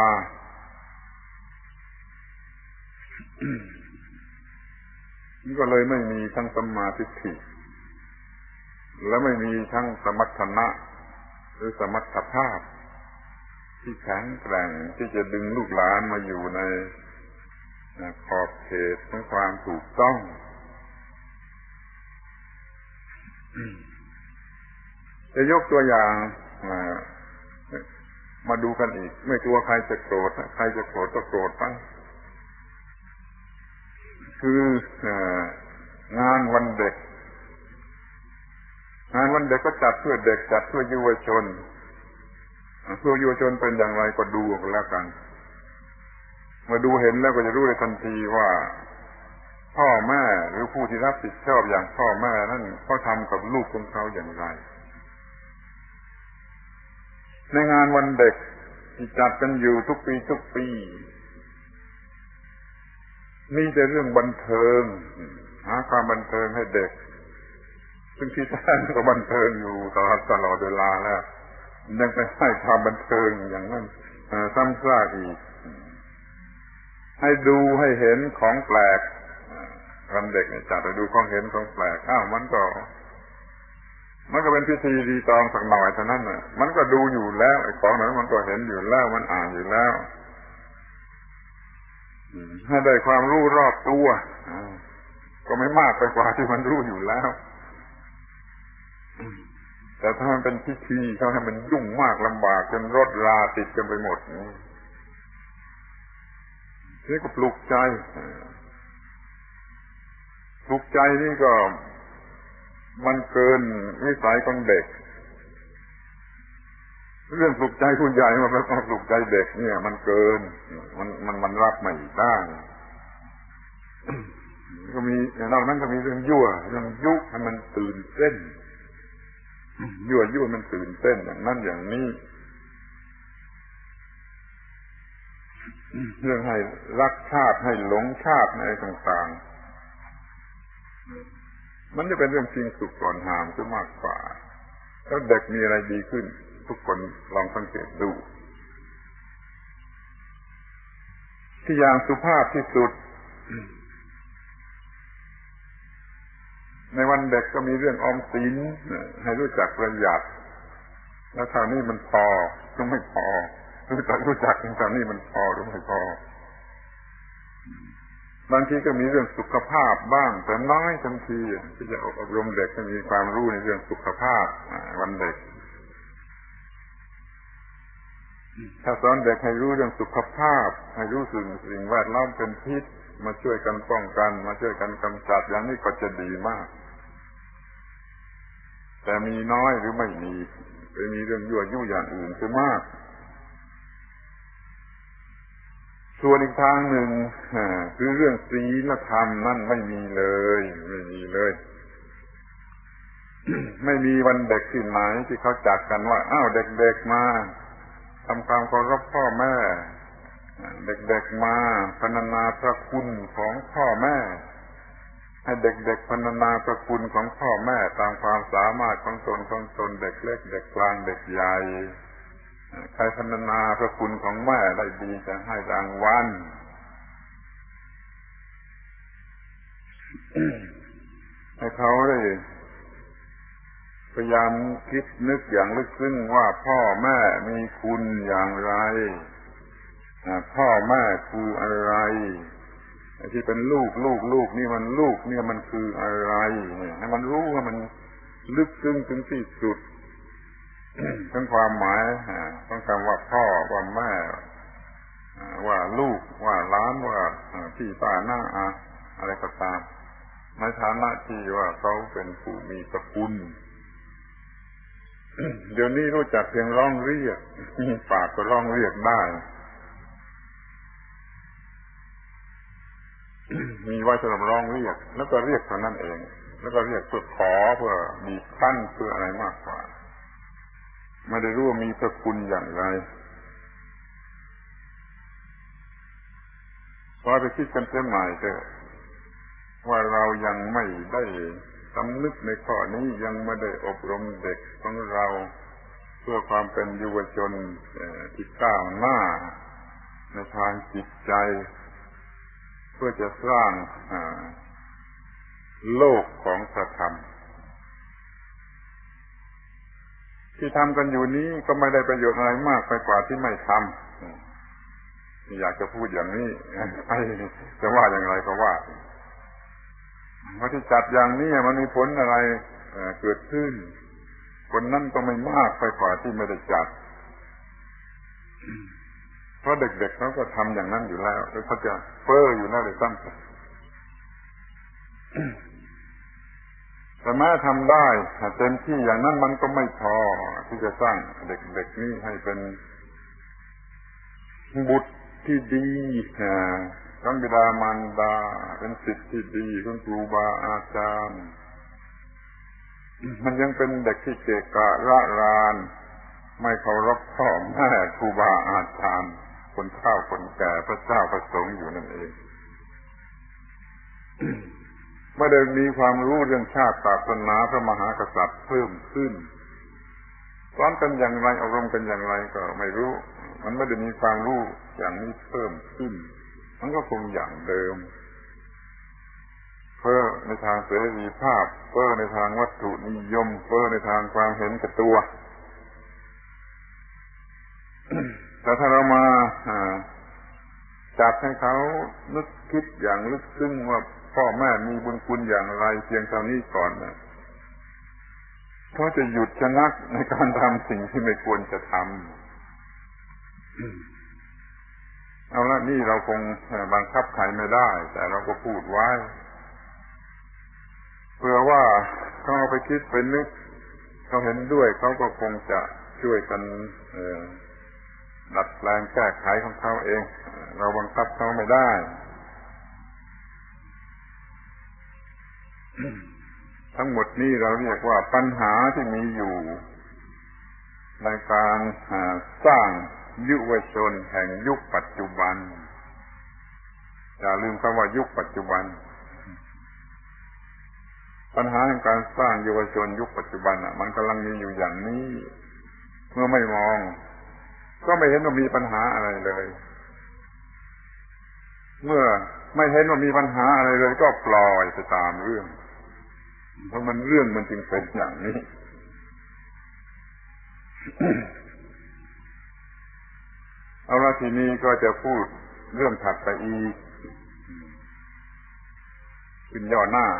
นี่ก็เลยไม่มีทั้งสัมมาทิฏฐิและไม่มีทั้งสมรรถนะหรือสมรรถภาพที่แข็งแกร่งที่จะดึงลูกหลานมาอยู่ในขอบเขตของความถูกต้องจะยกตัวอย่างมาดูกันอีกไม่กลัวใครจะโกรธใครจะโกรธก็โกรธไปคืองานวันเด็กก็จัดเพื่อเด็กจัดเพื่อเยาวชนเป็นอย่างไรก็ดูกันแล้วกันมาดูเห็นแล้วก็จะรู้เลยทันทีว่าพ่อแม่หรือผู้ที่รับผิดชอบอย่างพ่อแม่นั่นเขาทำกับลูกของเขาอย่างไรในงานวันเด็กที่จัดกันอยู่ทุกปีมีแต่เรื่องบันเทิงหาความบันเทิงให้เด็กซึ่งที่แท้ก็บันเทิงอยู่ตลอดเวลาแล้วยังไปให้ความบันเทิงอย่างนั้นซ้ำซากอีกให้ดูให้เห็นของแปลกวันเด็กเนี่ยจัดไปดูของเห็นของแปลกมันก็เป็นพิธีรีตองสักหน่อยเท่านั้นน่ะมันก็ดูอยู่แล้วไอ้ของนั้นมันก็เห็นอยู่แล้วมันอ่านอยู่แล้วให้ได้ความรู้รอบตัวก็ไม่มากไปกว่าที่มันรู้อยู่แล้วแต่ถ้ามันเป็นพิธีเขาให้มันยุ่งมากลำบากจนรถราติดกันไปหมดนี่ก็ปลุกใจนี่ก็มันเกินวิสัยของเด็กเรื่องปลุกใจผู้ใหญ่มาแล้วปลุกใจเด็กเนี่ยมันเกินมันรับไม่ได้ก็มีนอกนั้นก็มีเรื่องยั่วเรื่องยุให้มันตื่นเต้นยั่วมันตื่นเต้นอย่างนั้นอย่างนี้เรื่องให้รักชาติให้หลงชาติอะไรต่างๆมันจะเป็นเรื่องจริงสุขก่อนหามซะมากกว่าแล้วเด็กมีอะไรดีขึ้นทุกคนลองสังเกตดูที่อย่างสุภาพที่สุดในวันเด็กก็มีเรื่องออมสินให้รู้จักประหยัดแล้วคราวนี้มันพอหรือไม่พอรู้จักคราวนี้มันพอหรือไม่พอบางทีก็มีเรื่องสุขภาพบ้างแต่น้อยทันทีที่จะอบรมเด็กให้มีความรู้ในเรื่องสุขภาพวันเด็กถ้าสอนเด็กให้รู้เรื่องสุขภาพให้รู้สิ่งแวดล้อมเป็นพิษมาช่วยกันป้องกันมาช่วยกันกำจัดอย่างนี้ก็จะดีมากแต่มีน้อยหรือไม่มีไปมีเรื่องยั่วยุอย่างอื่นคือมากส่วนอีกทางหนึ่งคือเรื่องศีลธรรมนั่นไม่มีเลยไม่มีวันเด็กที่ไหนที่เขาจัดกันว่าอ้าวเด็กๆมาทำความเคารพพ่อแม่เด็กๆมาพรรณนาพระคุณของพ่อแม่ให้เด็กๆพรรณนาพระคุณของพ่อแม่ตามความสามารถของตนเด็กเล็กเด็กกลางเด็กใหญ่ใครพรรณนาพระคุณของแม่ได้ดีจะให้รางวัล ให้เขาได้พยายามคิดนึกอย่างลึกซึ้งว่าพ่อแม่มีคุณอย่างไรพ่อแม่คืออะไรที่เป็นลูกนี่มันลูกเนี่ยมันคืออะไรให้มันรู้ว่ามันลึกซึ้งถึงที่สุดทั้งความหมายทั้งคำว่าพ่อว่าแม่ว่าลูกว่าหลานว่าพี่ป้าน้าอาอะไรก็ตามในฐานะที่ว่าเขาเป็นผู้มีพระคุณเดี๋ยวนี้รู้จักเพียงร้องเรียกปากก็ร้องเรียกได้มีไว้สำหรับร้องเรียกแล้วก็เรียกเท่านั้นเองแล้วก็เรียกเพื่อขอเพื่อมีขั้นเพื่ออะไรมากกว่าไม่ได้รู้ว่ามีพระคุณอย่างไรพอไปคิดกันเสียใหม่เถอะว่าเรายังไม่ได้สำนึกในข้อนี้ยังไม่ได้อบรมเด็กของเราเพื่อความเป็นเยาวชนที่ก้าวหน้าในทางจิตใจเพื่อจะสร้างโลกของพระธรรมที่ทำกันอยู่นี้ก็ไม่ได้ประโยชน์อะไรมากไปกว่าที่ไม่ทำอยากจะพูดอย่างนี้จะว่าอย่างไรก็ว่าว่าที่จัดอย่างนี้มันมีผลอะไรเกิดขึ้นคนนั้นก็ไม่มากไปกว่าที่ไม่ได้จัดเพราะเด็กๆเขาก็ทำอย่างนั้นอยู่แล้วแล้วเขาจะเฟ้ออยู่แล้วเลยซ้ำแต่แม้ทำได้เต็มที่อย่างนั้นมันก็ไม่พอที่จะสร้างเด็กๆนี่ให้เป็นบุตรที่ดีทั้งบิดามารดาเป็นศิษย์ที่ดีของครูบาอาจารย์มันยังเป็นเด็กที่เกะกะระรานไม่เคารพพ่อแม่ครูบาอาจารย์คนเฒ่าคนแก่พระเจ้าพระสงฆ์อยู่นั่นเองไม่ได้มีความรู้เรื่องชาติศาสนาพระมหากษัตริย์เพิ่มขึ้นสอนกันอย่างไรอบรมกันอย่างไรก็ไม่รู้มันไม่ได้มีความรู้อย่างนี้เพิ่มขึ้นมันก็คงอย่างเดิมเพ้อในทางเสรีภาพเพ้อในทางวัตถุนิยมเพ้อในทางความเห็นแก่ตัว แต่ถ้าเรามาจัดให้เขานึกคิดอย่างลึกซึ้งว่าพ่อแม่มีบุญคุณอย่างไรเพียงเท่านี้ก่อนนะเขาจะหยุดชะงักในการทำสิ่งที่ไม่ควรจะทำเอาละนี่เราคงบังคับใครไม่ได้แต่เราก็พูดไว้เพื่อว่าเขาเอาไปคิดไปนึกเขาเห็นด้วยเขาก็คงจะช่วยกันดัดแปลงแก้ไขของเขาเองเราบังคับเขาไม่ได้ทั้งหมดนี้เราเรียกว่าปัญหาที่มีอยู่ในการสร้างยุวชนแห่งยุคปัจจุบันอย่าลืมคำว่ายุคปัจจุบันปัญหาในการสร้างเยาวชนยุคปัจจุบันมันกำลังมีอยู่อย่างนี้เมื่อไม่มองก็ไม่เห็นว่ามีปัญหาอะไรเลยเมื่อไม่เห็นว่ามีปัญหาอะไรเลยก็ปล่อยไปตามเรื่องเพราะมันเรื่องมันจึงเป็นอย่างนี้ เอาละทีนี้ก็จะพูดเรื่องถัดไปอีกขึ้นย่อหน้า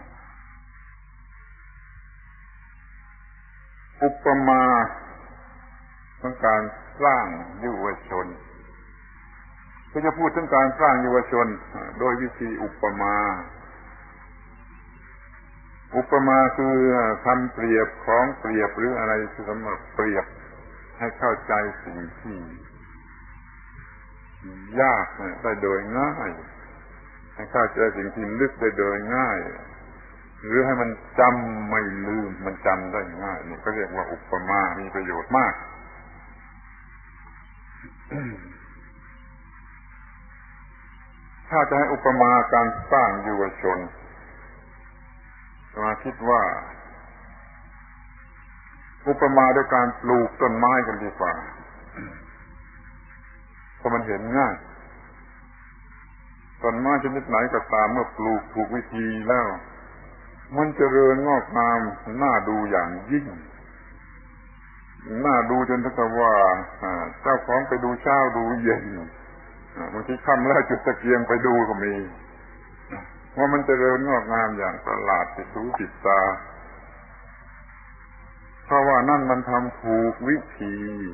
อุปมาของการสร้างยุวชนก็จะพูดถึงการสร้างยุวชนโดยวิธีอุปมาคือคำเปรียบของเปรียบหรืออะไรที่สำหรับเปรียบให้เข้าใจสิ่งที่ยากได้โดยง่ายให้เข้าใจสิ่งที่ลึกได้โดยง่ายหรือให้มันจำไม่ลืมมันจำได้ง่ายนี่ก็เรียกว่าอุปมามีประโยชน์มาก ถ้าจะให้อุปมาการสร้างยุวชนมาคิดว่าอุปมาด้วยการปลูกต้นไม้กันดีกว่าเพราะมันเห็นง่ายต้นไม้ชนิดไหนก็ตามเมื่อปลูกถูกวิธีแล้วมันเจริญงอกงามน่าดูอย่างยิ่งน่าดูจนถึงกับว่าเจ้าของไปดูเช้าดูเย็นบางทีค่ำแล้วจุดตะเกียงไปดูก็มีว่ามันเจริญงอกงามอย่างประหลาดติดหูติดตาเพราะว่านั่นมันทำถูกวิธี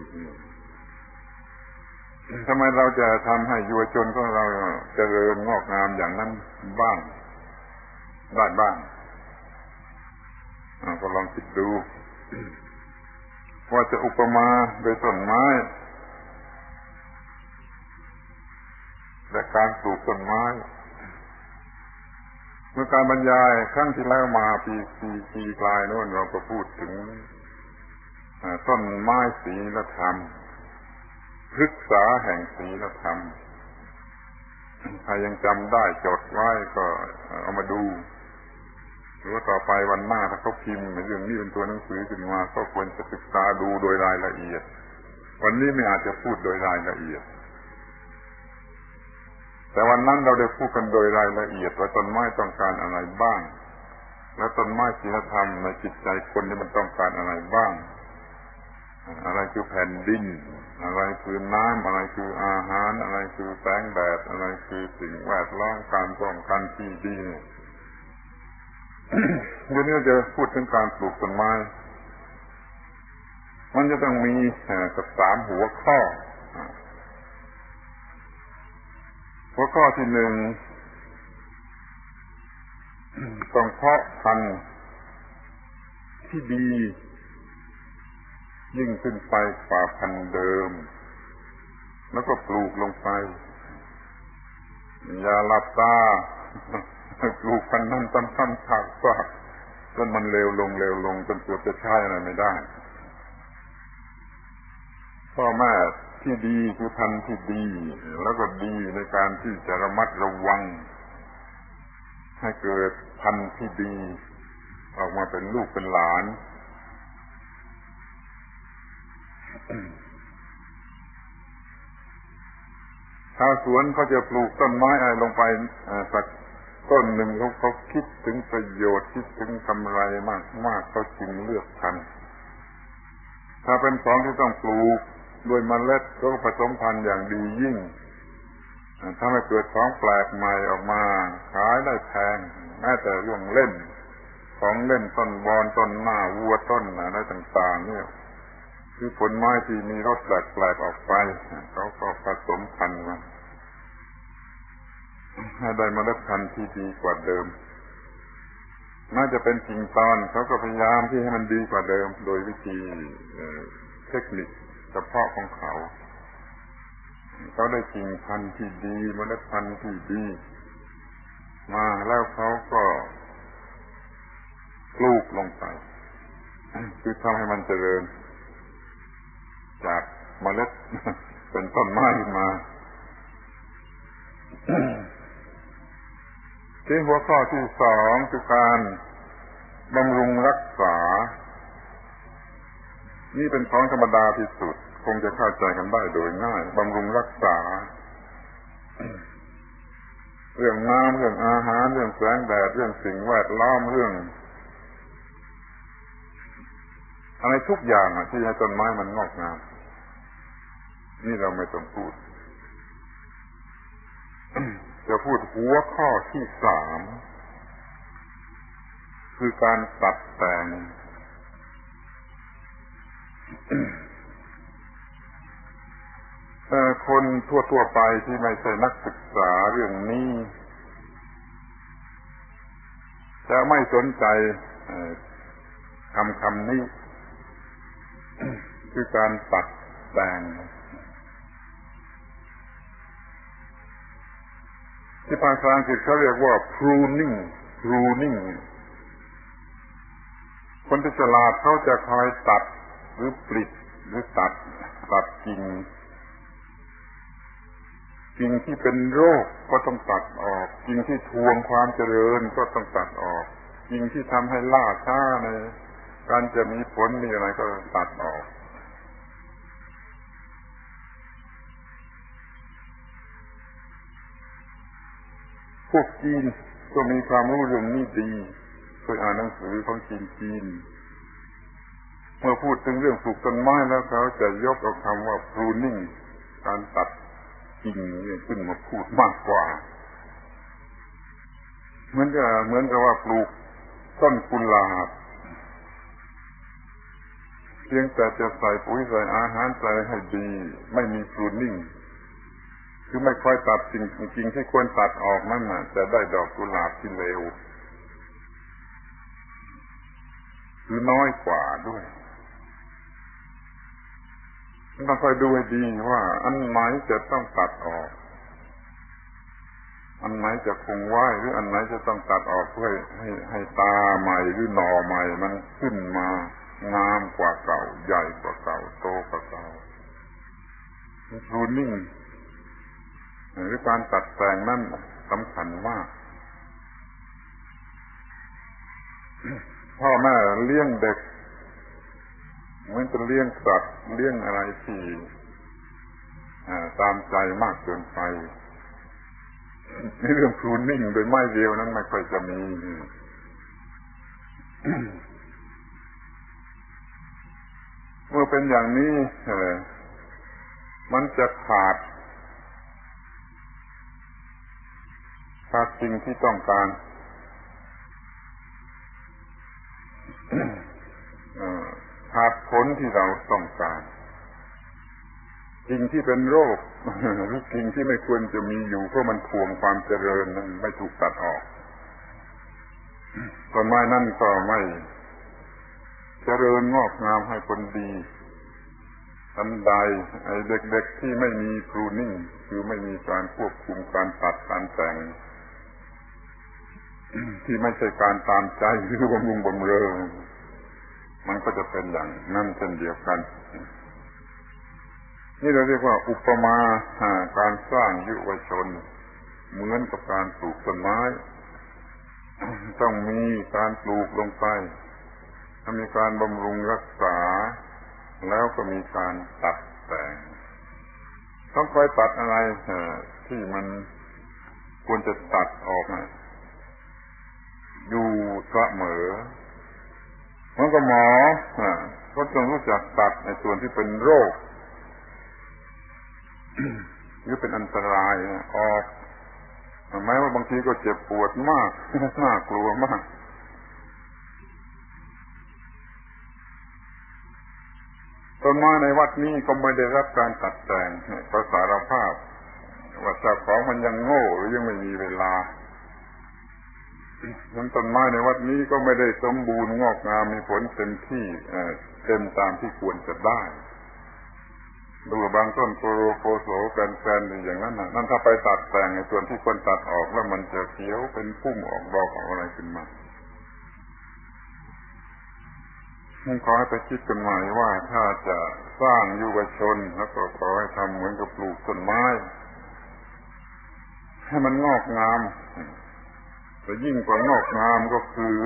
ทำไมเราจะทำให้ยุวชนของเราเจริญงอกงามอย่างนั้นบ้างได้บ้างก็ลองคิดดูว่าจะอุปมาโดยต้นไม้และการปลูกต้นไม้เมื่อการบรรยายครั้งที่แล้วมาปีปลายโน่นเราก็พูดถึงต้นไม้ศีลธรรมพฤกษาแห่งศีลธรรมใครยังจำได้จดไว้ก็เอามาดูหรือว่าต่อไปวันหน้าถ้าเขาพิมพ์เรื่องนี้เป็นตัวหนังสือขึ้นมาก็ควรจะศึกษาดูโดยรายละเอียดวันนี้ไม่อาจจะพูดโดยรายละเอียดแต่วันนั้นเราได้พูดกันโดยรายละเอียดว่าต้นไม้ต้องการอะไรบ้างและต้นไม้ศีลธรรมในจิตใจคนนี่มันต้องการอะไรบ้างอะไรคือแผ่นดินอะไรคือน้ำอะไรคืออาหารอะไรคือแสงแดดอะไรคือสิ่งแวดล้อมการป้องกันที่ดีเดี๋ยวนี้จะพูดถึงการปลูกต้นไม้มันจะต้องมีสัก3หัวข้อที่1ต้องเพาะพันธุ์ที่ดียิ่งขึ้นไปกว่าพันธุ์เดิมแล้วก็ปลูกลงไปอย่าหลับตาปลูกพันธุ์นั้นซ้ำๆซากๆจนมันเร็วลงจนเกือบจะใช้อะไรไม่ได้พ่อแม่ที่ดีคือพันธุ์ที่ดีแล้วก็ดีในการที่จะระมัดระวังให้เกิดพันธุ์ที่ดีออกมาเป็นลูกเป็นหลานชาวสวนเขาจะปลูกต้นไม้อะไรลงไปสักต้นหนึ่งเขาคิดถึงประโยชน์คิดถึงกำไรมากเขาจึงเลือกพันธุ์ถ้าเป็นของที่ต้องปลูกโดยเมล็ดก็ผสมพันธุ์อย่างดียิ่งถ้าไม่เกิดของแปลกใหม่ออกมาขายได้แพงแม้แต่เรื่องเล่นของเล่นต้นบอนต้นหน้าวัวต้นอะไรต่างๆเนี่ยคือผลไม้ที่มีรสแปลกๆออกไปเขาก็ผสมพันธุ์มาให้ได้เมล็ดพันธุ์ที่ดีกว่าเดิมน่าจะเป็นกิ่งตอนเขาก็พยายามที่ให้มันดีกว่าเดิมโดยวิธีเทคนิคเฉพาะของเขาได้กิ่งพันธุ์ที่ดีเมล็ดพันธุ์ที่ดีมาแล้วเขาก็ปลูกลงไปคือทำให้มันเจริญจากเมล็ดเป็นต้นไม้ขึ้นมาที่หัวข้อที่2คือการบำรุงรักษานี่เป็นของธรรมดาที่สุดคงจะเข้าใจกันได้โดยง่ายบำรุงรักษาเรื่องน้ำเรื่องอาหารเรื่องแสงแดดเรื่องสิ่งแวดล้อมเรื่องอะไรทุกอย่างที่ให้ต้นไม้มันงอกงามนี่เราไม่ต้องพูด จะพูดหัวข้อที่3คือการตัดแต่ง คนทั่วๆไปที่ไม่ใช่นักศึกษาเรื่องนี้จะไม่สนใจคำนี้ คือการตัดแต่งที่ภาษาอังกฤษเขาเรียกว่า pruning คนที่ฉลาดเขาจะคอยตัดหรือปลิดหรือตัดกิ่งที่เป็นโรคก็ต้องตัดออกกิ่งที่ทวงความเจริญก็ต้องตัดออกกิ่งที่ทำให้ล่าช้าในการจะมีผลมีอะไรก็ตัดออกพวกจีนก็มีความรู้เรื่องนี้ดีเคยอ่านหนังสือของจีนเมื่อพูดถึงเรื่องปลูกต้นไม้แล้วเขาจะยกเอาคำว่า pruning การตัดกิ่งนี่ขึ้นมาพูดมากกว่าเหมือนกับว่าปลูกต้นกุหลาบเพียงแต่จะใส่ปุ๋ยใส่อาหารใส่ให้ดีไม่มี pruning คือไม่ค่อยตัดสิ่งจริงที่ควรตัดออกนั่นน่ะจะได้ดอกกุหลาบที่เลวหรือน้อยกว่าด้วยต้องคอยดูให้ดีว่าอันไหนจะต้องตัดออกอันไหนจะคงไว้หรืออันไหนจะต้องตัดออกเพื่อให้ตาใหม่หรือหน่อใหม่มันขึ้นมางามกว่าเก่าใหญ่กว่าเก่าโตกว่าเก่า pruning หรือการตัดแต่งนั่นสำคัญมาก พ่อแม่เลี้ยงเด็กเหมือนจะเลี้ยงสัตว์เลี้ยงอะไรที่ตามใจมากเกินไปในเรื่อง pruning โดยไม้เดียวนั้นไม่ค่อยจะมี เมื่อเป็นอย่างนี้มันจะขาดสิ่งที่ต้องการขาดผลที่เราต้องการสิ่งที่เป็นโรคหรือสิ่งที่ไม่ควรจะมีอยู่เพราะมันทวงความเจริญนั้นไม่ถูกตัดออกต้นไม้นั่นก็ไม่เจริญงอกงามให้ผลดีทันใดไอ้เด็กๆที่ไม่มี pruning คือไม่มีการควบคุมการตัดการแต่งที่ไม่ใช่การตามใจหรือบำรุงบำเรอมันก็จะเป็นอย่างนั้นเช่นเดียวกันนี่เราเรียกว่าอุปมาการสร้างยุวชนเหมือนกับการปลูกต้นไม้ต้องมีการปลูกลงไปต้องมีการบำรุงรักษาแล้วก็มีการตัดแต่งต้องคอยตัดอะไรที่มันควรจะตัดออกอยู่เสมอมันก็หมอก็ต้องรู้จักตัดในส่วนที่เป็นโรคหรือเป็นอันตรายออกแม้ว่าบางทีก็เจ็บปวดมากน่ากลัวมากต้นไม้ในวัดนี้ก็ไม่ได้รับการตัดแต่งเพราะสารภาพว่าเจ้าของมันยังโง่หรือยังไม่มีเวลาต้นไม้ในวัดนี้ก็ไม่ได้สมบูรณ์งอกงามมีผลเต็มที่เต็มตามที่ควรจะได้ดูบางต้นโปโสแฟนๆอย่างนั้นนั่นถ้าไปตัดแต่งในส่วนที่ควรตัดออกแล้วมันจะเขียวเป็นพุ่มออกดอกออกอะไรขึ้นมาขอให้ไปคิดกันใหม่ว่าถ้าจะสร้างยุวชนแล้วก็ขอให้ทำเหมือนกับปลูกต้นไม้ให้มันงอกงามแต่ยิ่งกว่างอกงามก็คือ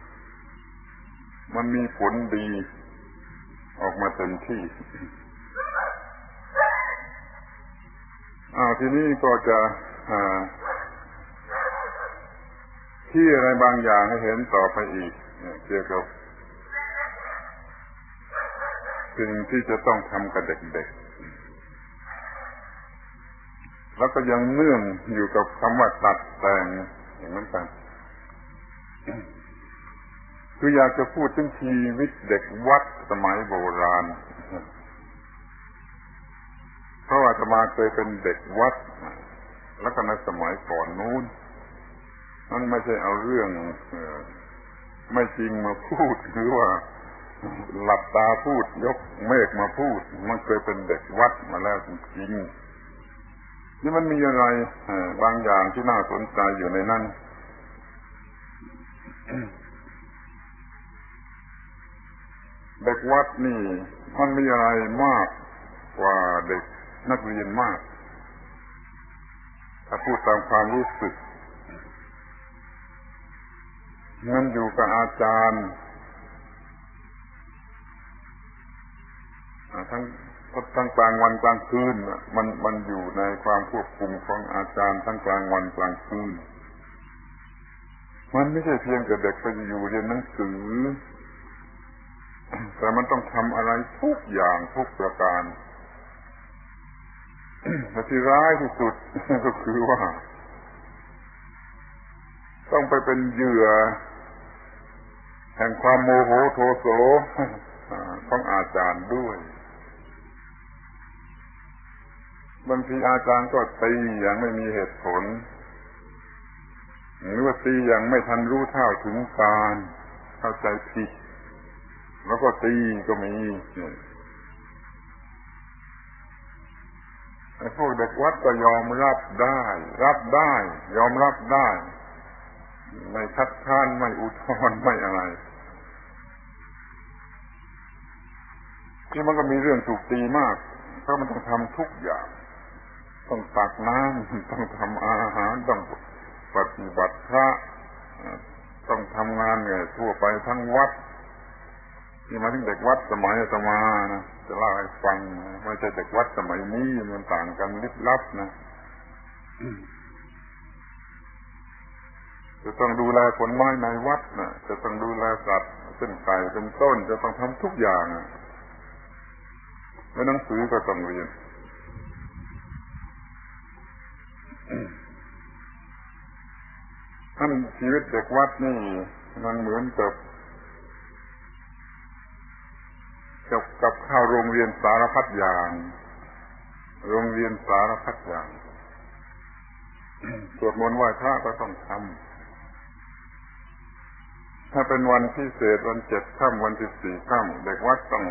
มันมีผลดีออกมาเต็มที่ทีนี้ก็จะที่อะไรบางอย่างให้เห็นต่อไปอีกเกี่ยวกับสิ่งที่จะต้องทำกับเด็กๆแล้วก็ยังเนื่องอยู่กับคำว่าตัดแต่งอย่างนั้นกันคืออยากจะพูดถึงชีวิตเด็กวัดสมัยโบราณเพราะอาตมาเคยเป็นเด็กวัดแล้วก็ในสมัยก่อนนู้นนั่นไม่ใช่เอาเรื่องไม่จริงมาพูดหรือว่าหลับตาพูดยกเมฆมาพูดมันเคยเป็นเด็กวัดมาแล้วจริงๆนี่มันมีอะไรบางอย่างที่น่าสนใจอยู่ในนั้นเด็กวัดนี่มันมีอะไรมากกว่าเด็กนักเรียนมากถ้าพูดตามความรู้สึกมันอยู่กับอาจารย์ทั้งกลางวันกลางคืนมันอยู่ในความควบคุมของอาจารย์ทั้งกลางวันกลางคืนมันไม่ใช่เพียงแต่เด็กไปอยู่เรียนหนังสือแต่มันต้องทำอะไรทุกอย่างทุกประการแต่ที่ร้ายที่สุดก็คือว่าต้องไปเป็นเหยื่อแห่งความโมโหโทโสของอาจารย์ด้วยบางทีอาจารย์ก็ตีอย่างไม่มีเหตุผลหรือว่าตีอย่างไม่ทันรู้เท่าถึงการเข้าใจผิดแล้วก็ตีก็มีไอ้พวกเด็กวัดก็ยอมรับได้ยอมรับได้ไม่คัดค้านไม่อุทธรณ์ไม่อะไรที่มันก็มีเรื่องถูกตีมากเพราะมันต้องทำทุกอย่างต้องตักน้ำต้องทำอาหารต้องปฏิบัติพระต้องทำงานเนี่ยทั่วไปทั้งวัดนี่มาถึงเด็กวัดสมัยอาตมานะจะเล่าให้ฟังไม่ใช่เด็กวัดสมัยนี้มันต่างกันลิบลับนะจะต้องดูแลผลไม้ในวัดนะจะต้องดูแลสัตว์เป็นไก่เป็นต้นจะต้องทำทุกอย่างแล้วหนังสือก็ต้องเรียนท่านชีวิตเด็กวัดนี่มันเหมือนกับเข้าโรงเรียนสารพัดอย่างโรงเรียนสารพัดอย่างสวดมนต์ไหว้พระก็ต้องทำถ้าเป็นวันพิเศษวัน7 ค่ำวัน14 ค่ำเด็กวัดต้อง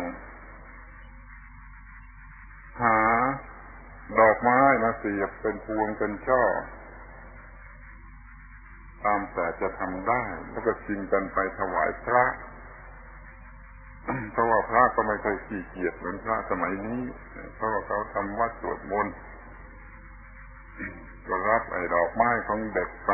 หาดอกไม้มาเสียบเป็นพวงเป็นช่อตามแต่จะทำได้แล้วก็ชิงกันไปถวายพระเพราะว่าพระก็ไม่เคยขี้เกียจเหมือนพระสมัยนี้เพราะว่าเขาทำวัดสวดมนต์ก็รับไอ้ดอกไม้ของเด็กไป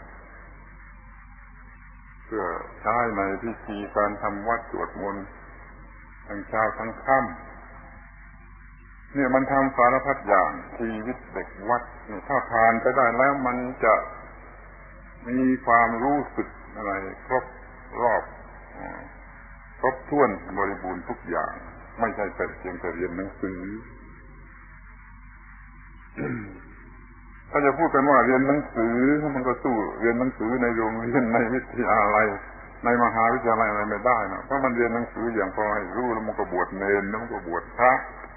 เพื่อใช้ในพิธีการทำวัดสวดมนต์ทั้งเช้าทั้งค่ำเนี่ยมันทำสารพัดอย่างชีวิตเด็กวัดนี่ถ้าผ่านไปได้แล้วมันจะมีความรู้สึกอะไรครบรอบครบถ้วนบริบูรณ์ทุกอย่างไม่ใช่แต่เพียงแต่เรียนหนังสือถ้าจะพูดกันว่าเรียนหนังสือมันก็สู้เรียนหนังสือในโรงเรียนในวิทยาลัยในมหาวิทยาลัยอะไรไม่ได้นะเพราะมันเรียนหนังสืออย่างพอให้รู้แล้วมันก็บวชเนรแล้วมันก็บวชพระ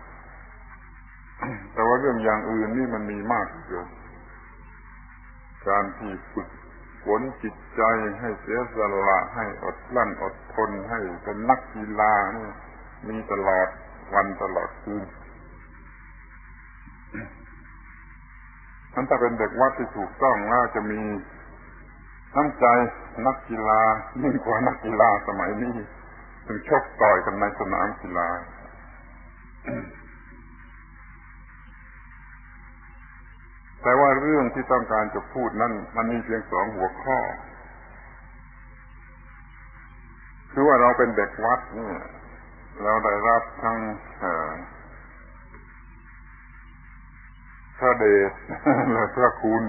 แต่ว่าเรื่องอย่างอื่นนี่มันมีมากเกินการที่ฝึกฝนจิตใจให้เสียสละให้อดกลั้นอดทนให้เป็นนักกีฬานี่มีตลอดวันตลอดคืนถ้าเป็นเด็กวัดที่ถูกต้องน่าจะมีน้ำใจนักกีฬายิ่งกว่านักกีฬาสมัยนี้ถึงชกต่อยกันในสนามกีฬาแต่ว่าเรื่องที่ต้องการจะพูดนั้นมันมีเพียง2 หัวข้อคือว่าเราเป็นเด็กวัดนี่เราได้รับทั้งพระเดชและพระคุณ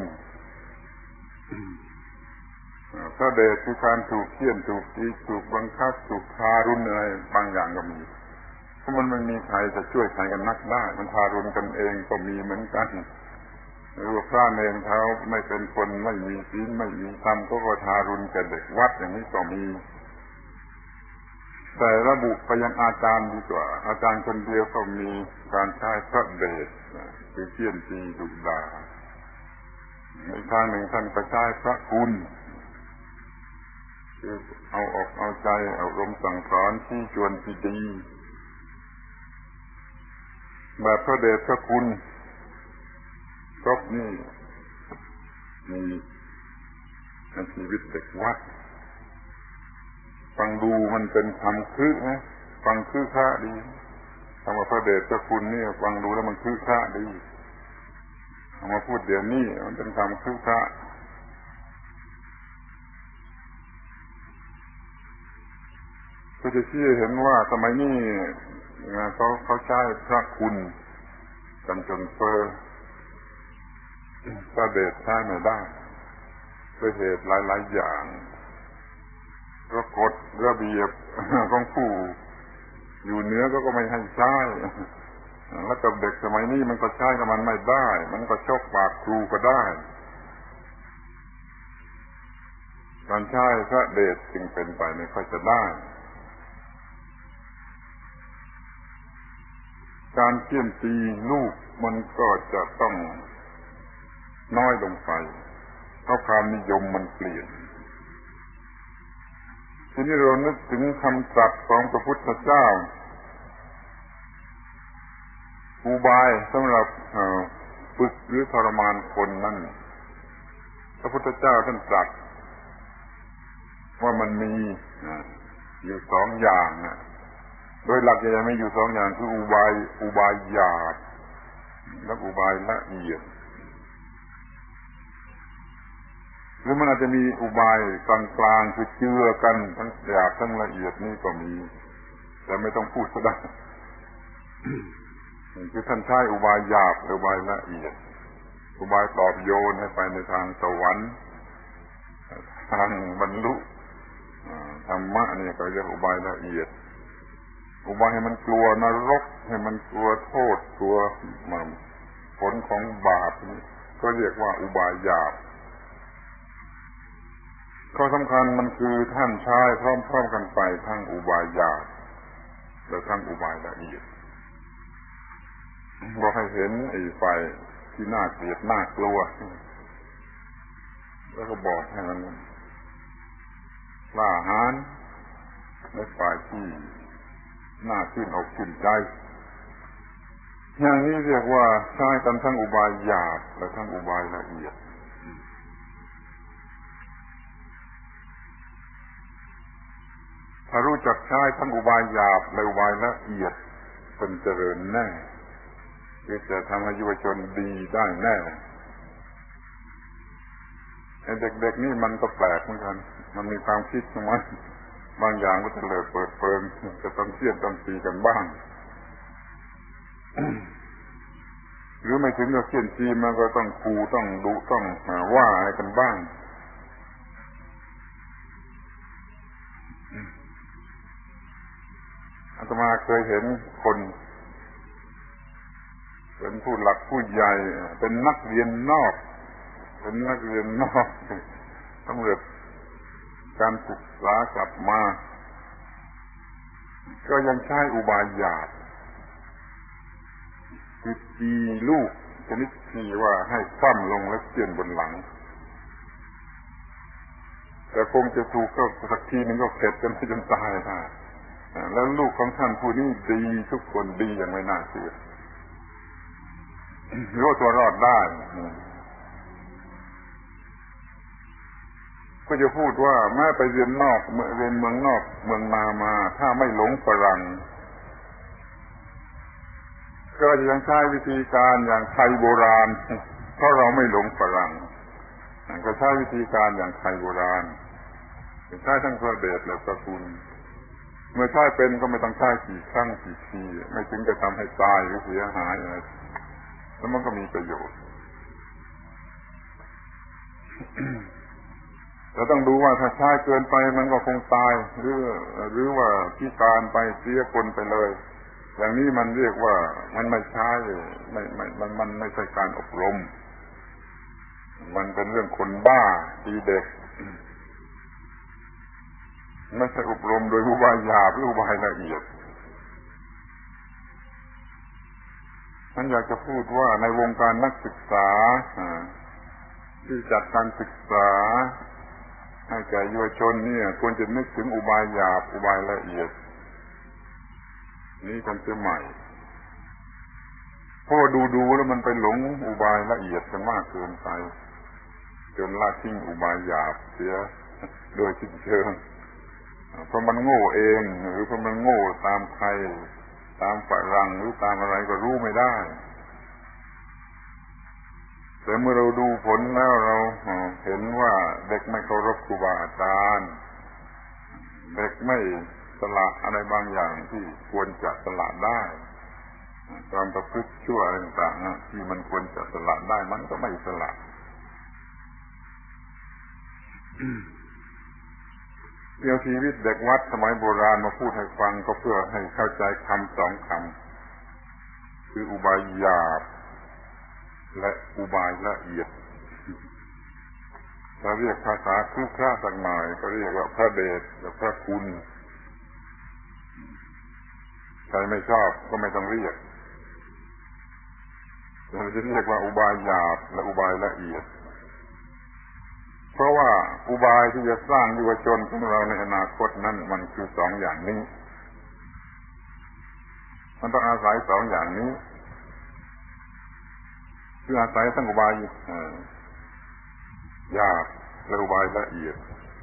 พระเดชคือการถูกเฆี่ยนถูกตีถูกบังคับถูกทารุณอะไรบางอย่างก็มีเพราะมันไม่มีใครจะช่วยใครกันนักได้มันทารุณกันเองก็มีเหมือนกันหรือว่าพระเนรเขาไม่เป็นคนไม่มีศีลไม่มีธรรมก็ทารุณแก่เด็กวัดอย่างนี้ก็มีแต่ระบุไปยังอาจารย์ดีกว่าอาจารย์คนเดียวก็มีการใช้พระเดชคือเคี่ยนตีดุด่าในทางหนึ่งท่านก็ใช้พระคุณคือเอาอกเอาใจเอารมสั่งสอนที่ชวนที่ดีแบบพระเดชพระคุณครบนี่มีในชีวิตเด็กวัดฟังดูมันเป็นคำคือนะฟังคือค่าดีคำว่าพระเดชพระคุณนี่ฟังดูแล้วมันคือค่าดีเอามาพูดเดี๋ยวนี้มันเป็นคำคือค่าก็จะชี้เห็นว่าสมัยนี้เขาใช้พระคุณกันจนเฟ้อพระเดชใช้ไม่ได้ด้วยเหตุหลายๆอย่างระกฎระเบียบของผู้อยู่เหนือก็ไม่ให้ใช้แล้วกับเด็กสมัยนี้มันก็ใช้กับมันไม่ได้มันก็ชกปากครูก็ได้การใช้พระเดชจึงเป็นไปไม่ค่อยจะได้การเคี่ยนตีลูกมันก็จะต้องน้อยลงไปเพราะความนิยมมันเปลี่ยนทีนี้เรานึกถึงคำตรัสของพระพุทธเจ้าอุบายสำหรับฝึกหรือทรมานคนนั้นพระพุทธเจ้าท่านตรัสว่ามันมีอยู่สองอย่างโดยหลักจะมีอยู่สองอย่างคืออุบายหยาบและอุบายละเอียดหรือมันอาจจะมีอุบายกลางๆคือเจือกันทั้งหยาบทั้งละเอียดนี่ก็มีแต่ไม่ต้องพูดก็ได้ คือท่านใช้อุบายหยาบอุบายละเอียดอุบายปลอบโยนให้ไปในทางสวรรค์ทางบรรลุธรรมะนี่ก็เรียกอุบายละเอียดอุบายให้มันกลัวนรกให้มันกลัวโทษกลัวผลของบาปก็เรียกว่าอุบายหยาบข้อสำคัญมันคือท่านใช้พร้อมๆกันไปทั้งอุบายหยาบและทั้งอุบายละเอียดบอกให้เห็นไอ้ไฟที่น่าเกลียดน่ากลัวแล้วก็บอกให้มันล่าหาญในฝ่ายที่น่าชื่นอกชื่นใจอย่างนี้เรียกว่าใช้กันทั้งอุบายหยาบและทั้งอุบายละเอียดถ้ารู้จักใช้ทั้งอุบายหยาบและอุบายละเอียดเป็นเจริญแน่คือจะทำให้เยาวชนดีได้แน่ไอ้เด็กๆนี่มันก็แปลกเหมือนกันมันมีความคิดของมันบางอย่างก็เตลิดเปิดเปิงจะต้องเสียดต้องตีกันบ้าง หรือไม่ถึงกับเสียดตีมันก็ต้องขู่ต้องดุต้องว่าอะไรกันบ้างอาตมาเคยเห็นคนเป็นผู้หลักผู้ใหญ่เป็นนักเรียนนอกสำเร็จการศึกษากลับมาก็ยังใช้อุบายหยาบคือตีลูกชนิดที่ว่าให้คว่ำลงแล้วเสียนบนหลังแต่คงจะถูกก็สักทีนึงก็เข็ดกันจนตายแล้วลูกของท่านผู้นี้ดีทุกคนดีอย่างไม่น่าเชื่อรู้ตัวรอดได้ก็จะพูดว่าแม้ไปเรียนนอกเรียนเมืองนอกเมืองนามาถ้าไม่หลงฝรั่งก็จะยังใช้วิธีการอย่างไทยโบราณเพราะเราไม่หลงฝรั่งก็ใช้วิธีการอย่างไทยโบราณใช้ทั้งพระเดชและพระคุณเมื่อใช้เป็นก็ไม่ต้องใช้กี่ครั้งกี่ทีไม่ถึงจะทำให้ตายหรือเสียหายอะไรแล้วมันก็มีประโยชน์เราต้องดูว่าถ้าใช้เกินไปมันก็คงตายหรือว่าพิการไปเสียคนไปเลยอย่างนี้มันเรียกว่ามันไม่ใช่มันไม่ใช่การอบรมมันเป็นเรื่องคนบ้าตีเด็กไม่ใช่อบรมโดยอุบายหยาบหรืออุบายละเอียดฉันอยากจะพูดว่าในวงการนักศึกษาที่จัดการศึกษาให้แก่เยาวชนเนี่ยควรจะนึกถึงอุบายหยาบอุบายละเอียดนี่กันเสียใหม่เพราะดูแล้วมันไปหลงอุบายละเอียดกันมากเกินไปจนละทิ้งอุบายหยาบเสียโดยสิ้นเชิงเพราะมันโง่เองหรือเพราะมันโง่ตามใครตามฝรั่งหรือตามอะไรก็รู้ไม่ได้แต่เมื่อเราดูผลแล้วเราเห็นว่าเด็กไม่เคารพครูบาอาจารย์เด็กไม่สละอะไรบางอย่างที่ควรจะสละได้ความประพฤติชั่วอะไรต่างๆที่มันควรจะสละได้มันก็ไม่สละเรื่องชีวิตเด็กวัดสมัยโบราณมาพูดให้ฟังก็เพื่อให้เข้าใจคำสองคำคืออุบายหยาบและอุบายละเอียดถ้าเรียกภาษาครุขระสักหน่อยก็เรียกว่าพระเดชและพระคุณใครไม่ชอบก็ไม่ต้องเรียกเราจะเรียกว่าอุบายหยาบและอุบายละเอียดเพราะว่าอุบายที่จะสร้างเยาวชนของเราในอนาคตนั้นมันคือสองอย่างนี้มันต้องอาศัยสองอย่างนี้คืออาศัยทั้งอุบายหยาบและอุบายละเอียด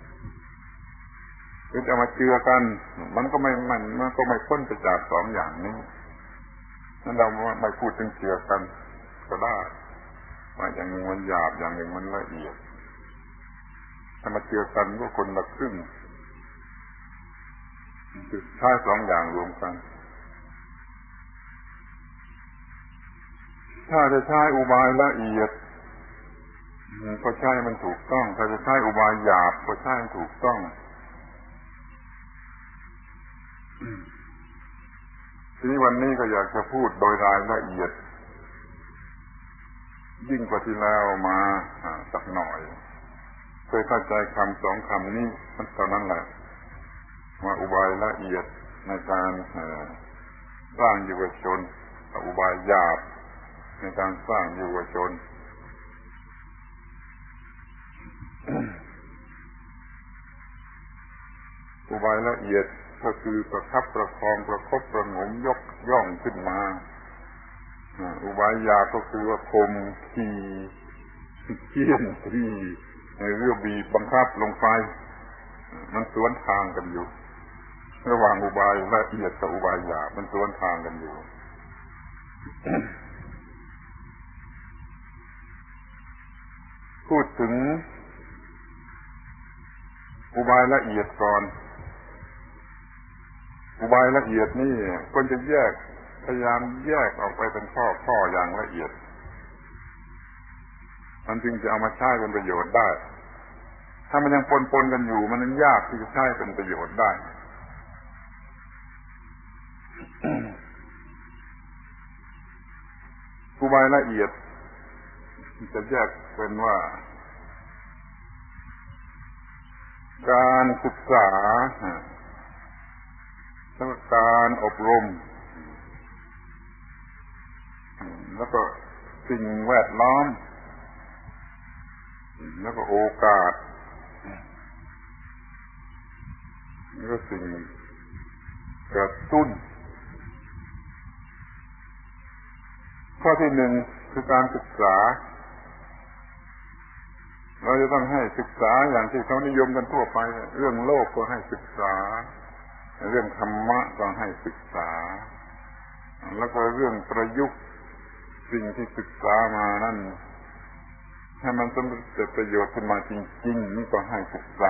คือจะมาเจือกันมันก็ไม่พ้นไปจากสองอย่างนี้นั้นเราไม่พูดถึงเจือกันก็ได้ว่าอย่างหนึ่งมันหยาบอย่างหนึ่งมันละเอียดถ้ามาเจือกันก็คนละครึ่งคือใช้สองอย่างรวมกันถ้าจะใช้อุบายละเอียดก็ใช้มันถูกต้องถ้าจะใช้อุบายหยาบก็ใช้มันถูกต้องทีนี้วันนี้ก็อยากจะพูดโดยรายละเอียดยิ่งกว่าที่แล้วมาสักหน่อยเคยเข้าใจคำสองคำนี้มันเท่านั้นแหละว่าอุบายละเอียดในการสร้างเยาวชนอุบายหยาบในการสร้างเยาวชนอุบายละเอียดก็คือประคับประคองประคบประหงมยกย่องขึ้นมาอุบายหยาบก็คือว่าคมขีเคี่ยนที่เรื่องบีบบังคับลงไปมันสวนทางกันอยู่ระหว่างอุบายละเอียดกับอุบายหยาบมันสวนทางกันอยู่ พูดถึงอุบายละเอียดก่อนอุบายละเอียดนี่ควรจะพยายามแยกออกไปเป็นข้ออย่างละเอียดมันจึงจะเอามาใช้เป็นประโยชน์ได้ถ้ามันยังปนกันอยู่มันยากที่จะใช้เป็นประโยชน์ได้ อุบายละเอียดจะแยกเป็นว่าการศึกษาแล้วก็การอบรมแล้วก็สิ่งแวดล้อมแล้วก็โอกาสแล้วก็สิ่งกระตุ้นข้อที่หนึ่งคือการศึกษาเราจะต้องให้ศึกษาอย่างที่เขานิยมกันทั่วไปเรื่องโลกก็ให้ศึกษาเรื่องธรรมะก็ให้ศึกษาแล้วก็เรื่องประยุกต์สิ่งที่ศึกษามานั่นให้มันสำเร็จประโยชน์ขึ้นมาจริงๆนี่ก็ให้ศึกษา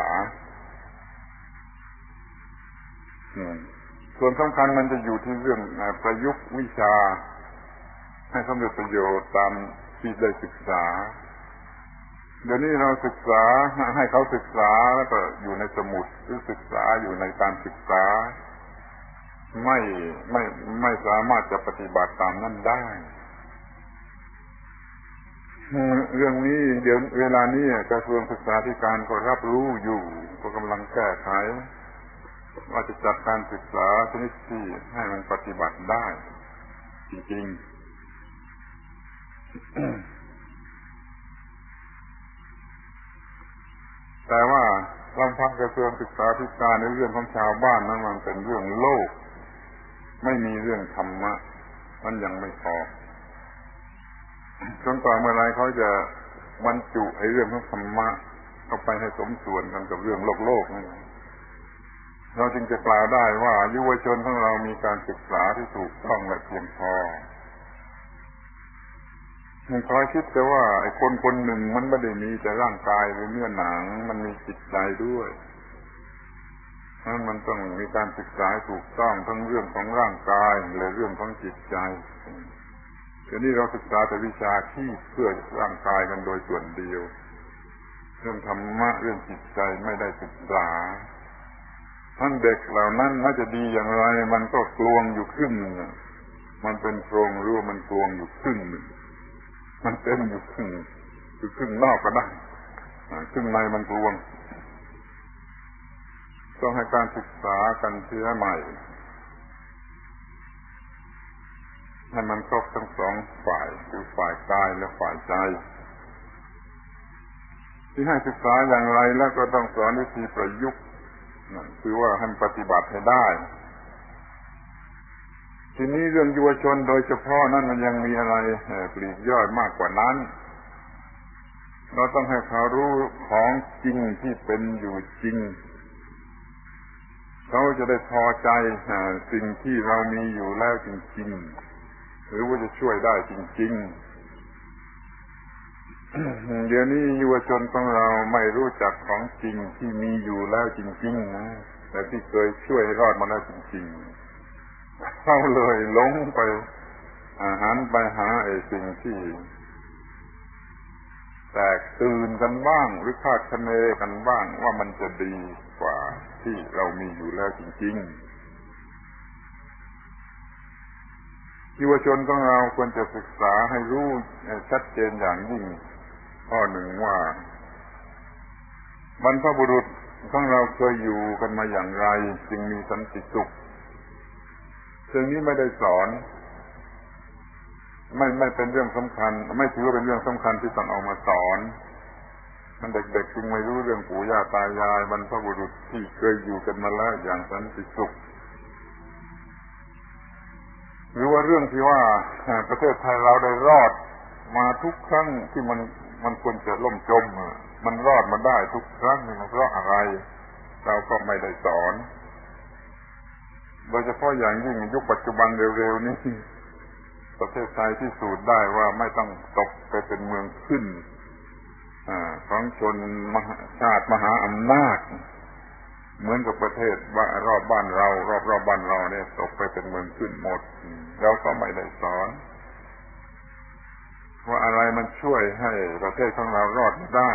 ส่วนสำคัญมันจะอยู่ที่เรื่องประยุกต์วิชาให้สำเร็จประโยชน์ตามที่ได้ศึกษาเดี๋ยวนี้เราศึกษาให้เขาศึกษาแล้วก็อยู่ในสมุดหรือศึกษาอยู่ในการศึกษาไม่ไม่ไม่สามารถจะปฏิบัติตามนั้นได้เรื่องนี้เดี๋ยวเวลานี้กระทรวงศึกษาธิการก็รับรู้อยู่ก็กำลังแก้ไขว่าจะจัดการศึกษาชนิดที่ให้มันปฏิบัติได้จริงๆแต่ว่าลำพังกระทรวงศึกษาธิการในเรื่องของชาวบ้านนั้นมันเป็นเรื่องโลกไม่มีเรื่องธรรมะมันยังไม่พอจนกว่าเมื่อไรเขาจะบรรจุไอ้เรื่องของธรรมะเข้าไปให้สมส่วนกันกับเรื่องโลกนี่เราจึงจะกล่าวได้ว่ายุวชนของเรามีการศึกษาที่ถูกต้องและเพียงพอมันคอยคิดแต่ว่าไอ้คนคนหนึ่งมันไม่ได้มีแต่ร่างกายหรือเนื้อหนังมันมีจิตใจด้วยนั้นมันต้องมีการศึกษาถูกต้องทั้งเรื่องของร่างกายและเรื่องของจิตใจเดี๋ยวนี้เราศึกษาแต่วิชาที่เพื่อร่างกายกันโดยส่วนเดียวเรื่องธรรมะเรื่องจิตใจไม่ได้ศึกษาท่านเด็กเหล่านั้นน่าจะดีอย่างไรมันก็กลวงอยู่ครึ่งนึงมันเป็นโพรงรั่วมันกลวงอยู่ครึ่งนึงมันเต็มอยู่ครึ่งคือครึ่งนอกก็ได้ครึ่งในมันกลวงต้องให้การศึกษากันเสียใหม่ให้มันครบทั้งสองฝ่ายคือฝ่ายกายและฝ่ายใจที่ให้ศึกษาอย่างไรแล้วก็ต้องสอนวิธีประยุกต์คือว่าให้ปฏิบัติให้ได้ทีนี้เรื่องยุวชนโดยเฉพาะนั้นมันยังมีอะไรปลีกย่อยมากกว่านั้นเราต้องให้เขารู้ของจริงที่เป็นอยู่จริงเขาจะได้พอใจสิ่งที่เรามีอยู่แล้วจริงๆหรือว่าจะช่วยได้จริงๆเดี๋ยวนี้ยุวชนของเราไม่รู้จักของจริงที่มีอยู่แล้วจริงๆนะแต่ที่เคยช่วยให้รอดมาแล้วจริงๆเขาเลยหลงไปหันไปหาไอ้สิ่งที่แตกตื่นกันบ้างหรือคาดคะเนกันบ้างว่ามันจะดีกว่าที่เรามีอยู่แล้วจริงๆยุวชนของเราควรจะศึกษาให้รู้ชัดเจนอย่างยิ่งข้อหนึ่งว่าบรรพบุรุษของเราเคยอยู่กันมาอย่างไรจึงมีสันติสุขซึ่งนี้ไม่ได้สอนไม่เป็นเรื่องสำคัญไม่ถือว่าเป็นเรื่องสำคัญที่ต้องเอามาสอนมันเด็กๆจึงไม่รู้เรื่องปู่ย่าตายายบรรพบุรุษที่เคยอยู่กันมาแล้วอย่างสันติสุขหรือว่าเรื่องที่ว่าประเทศไทยเราได้รอดมาทุกครั้งที่มันควรจะล่มจมมันรอดมาได้ทุกครั้งเพราะอะไรเราก็ไม่ได้สอนโดยเฉพาะอย่างยิ่งยุคปัจจุบันเร็วๆนี้ประเทศไทยที่สูดได้ว่าไม่ต้องตกไปเป็นเมืองขึ้นของชนชาติมหาอำนาจเหมือนกับประเทศรอบบ้านเรารอบบ้านเราเนี่ยตกไปเป็นเมืองขึ้นหมดเราก็ไม่ได้สอนว่าอะไรมันช่วยให้ประเทศของเรารอดได้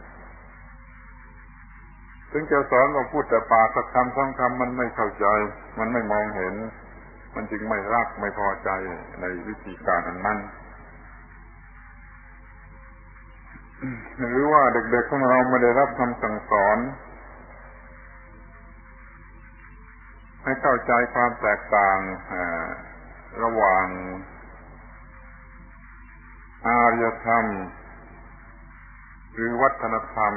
ถึงจะสอนก็พูดแต่ปากสักคำสองคำมันไม่เข้าใจมันไม่มองเห็นมันจึงไม่รักไม่พอใจในวิธีการอันนั้นหรือว่าเด็กๆของเราไม่ได้รับคำสั่งสอนให้เข้าใจความแตกต่างระหว่างอารยธรรมหรือวัฒนธรรม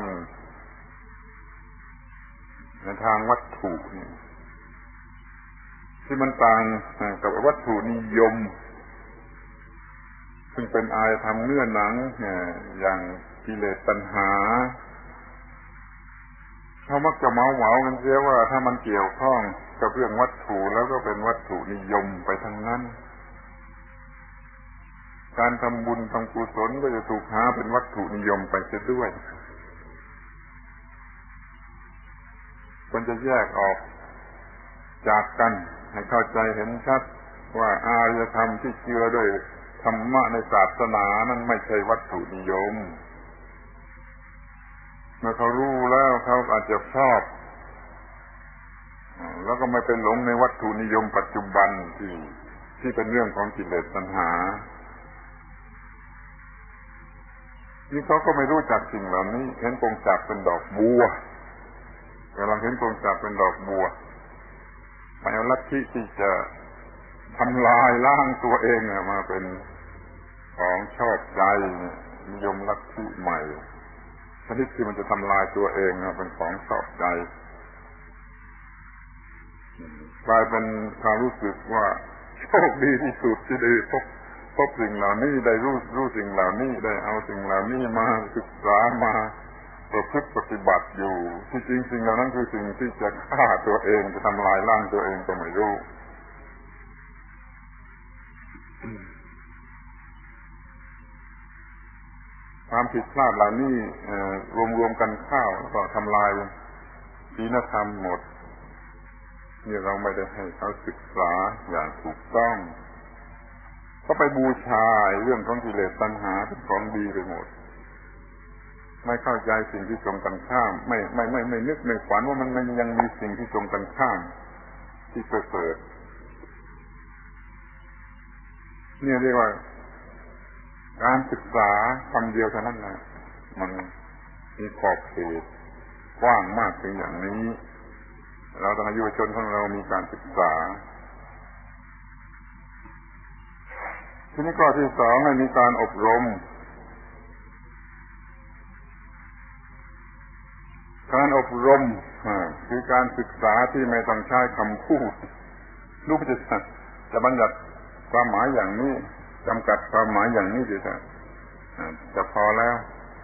ในทางวัตถุที่มันต่างกับวัตถุนิยมซึ่งเป็นอารยธรรมเนื้อหนังอย่างกิเลสตัณหาเขามักจะเหมากันเสียว่าถ้ามันเกี่ยวข้องกับเรื่องวัตถุแล้วก็เป็นวัตถุนิยมไปทั้งนั้นการทำบุญทำกุศลก็จะถูกหาเป็นวัตถุนิยมไปเสียด้วยควรจะแยกออกจากกันให้เข้าใจเห็นชัดว่าอารยธรรมที่เจือด้วยธรรมะในศาสนานั้นไม่ใช่วัตถุนิยมเมื่อเขารู้แล้วเขาอาจจะชอบแล้วก็ไม่เป็นหลงในวัตถุนิยมปัจจุบันที่เป็นเรื่องของกิเลสตัณหานี่เขาก็ไม่รู้จักสิ่งเหล่านี้เห็นกงจักรเป็นดอกบัวเวลาเห็นกงจักรเป็นดอกบัวไปเอาลัทธิที่จะทำลายล้างตัวเองมาเป็นของชอบใจนิยมลัทธิใหม่ชนิดที่มันจะทำลายตัวเองเป็นของชอบใจกลายเป็นความรู้สึกว่าโชคดีที่สุดที่ได้พบสิ่งเหล่านี้ได้รู้สิ่งเหล่านี้ได้เอาสิ่งเหล่านี้มาศึกษามาประพฤติปฏิบัติอยู่ที่จริงสิ่งเหล่านั้นคือสิ่งที่จะฆ่าตัวเองจะทำลายร่างตัวเองก็ไม่รู้ความผิดพลาดเหล่านี้รวมกันเข้าก็ทำลายศีลธรรมหมดนี่เราไม่ได้ให้เขาศึกษาอย่างถูกต้องก็ไปบูชาเรื่องของกิเลสตัณหาเป็นของดีไปหมดไม่เข้าใจสิ่งที่ตรงกันข้ามไม่นึกไม่ฝันว่ามันยังมีสิ่งที่ตรงกันข้ามที่ประเสริฐเนี่ยเรียกว่าการศึกษาคำเดียวเท่านั้นนะมันมีขอบเขตกว้างมากถึงอย่างนี้เราต้องอายุชนของเรามีการศึกษาทีนี้ข้อที่สองให้มีการอบรมการอบรมคือการศึกษาที่ไม่ต้องใช้คำพูดลูกจะบัญญัติความหมายอย่างนี้จำกัดความหมายอย่างนี้ดีจะพอแล้ว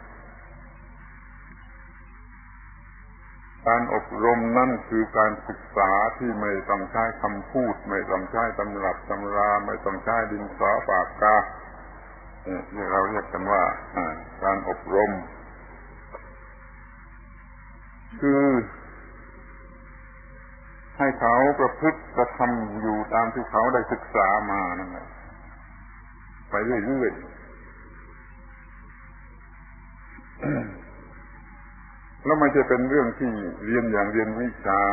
การอบรมนั่นคือการศึกษาที่ไม่ต้องใช้คำพูดไม่ต้องใช้ตำรับตำราไม่ต้องใช้ดินสอปากกานี่เราเรียกกันว่าการอบรมคือให้เขาประพฤติกระทำอยู่ตามที่เขาได้ศึกษามานั่นแหละไปเรื่อยๆแล้วไม่ใช่เป็นเรื่องที่เรียนอย่างเรียนวิชา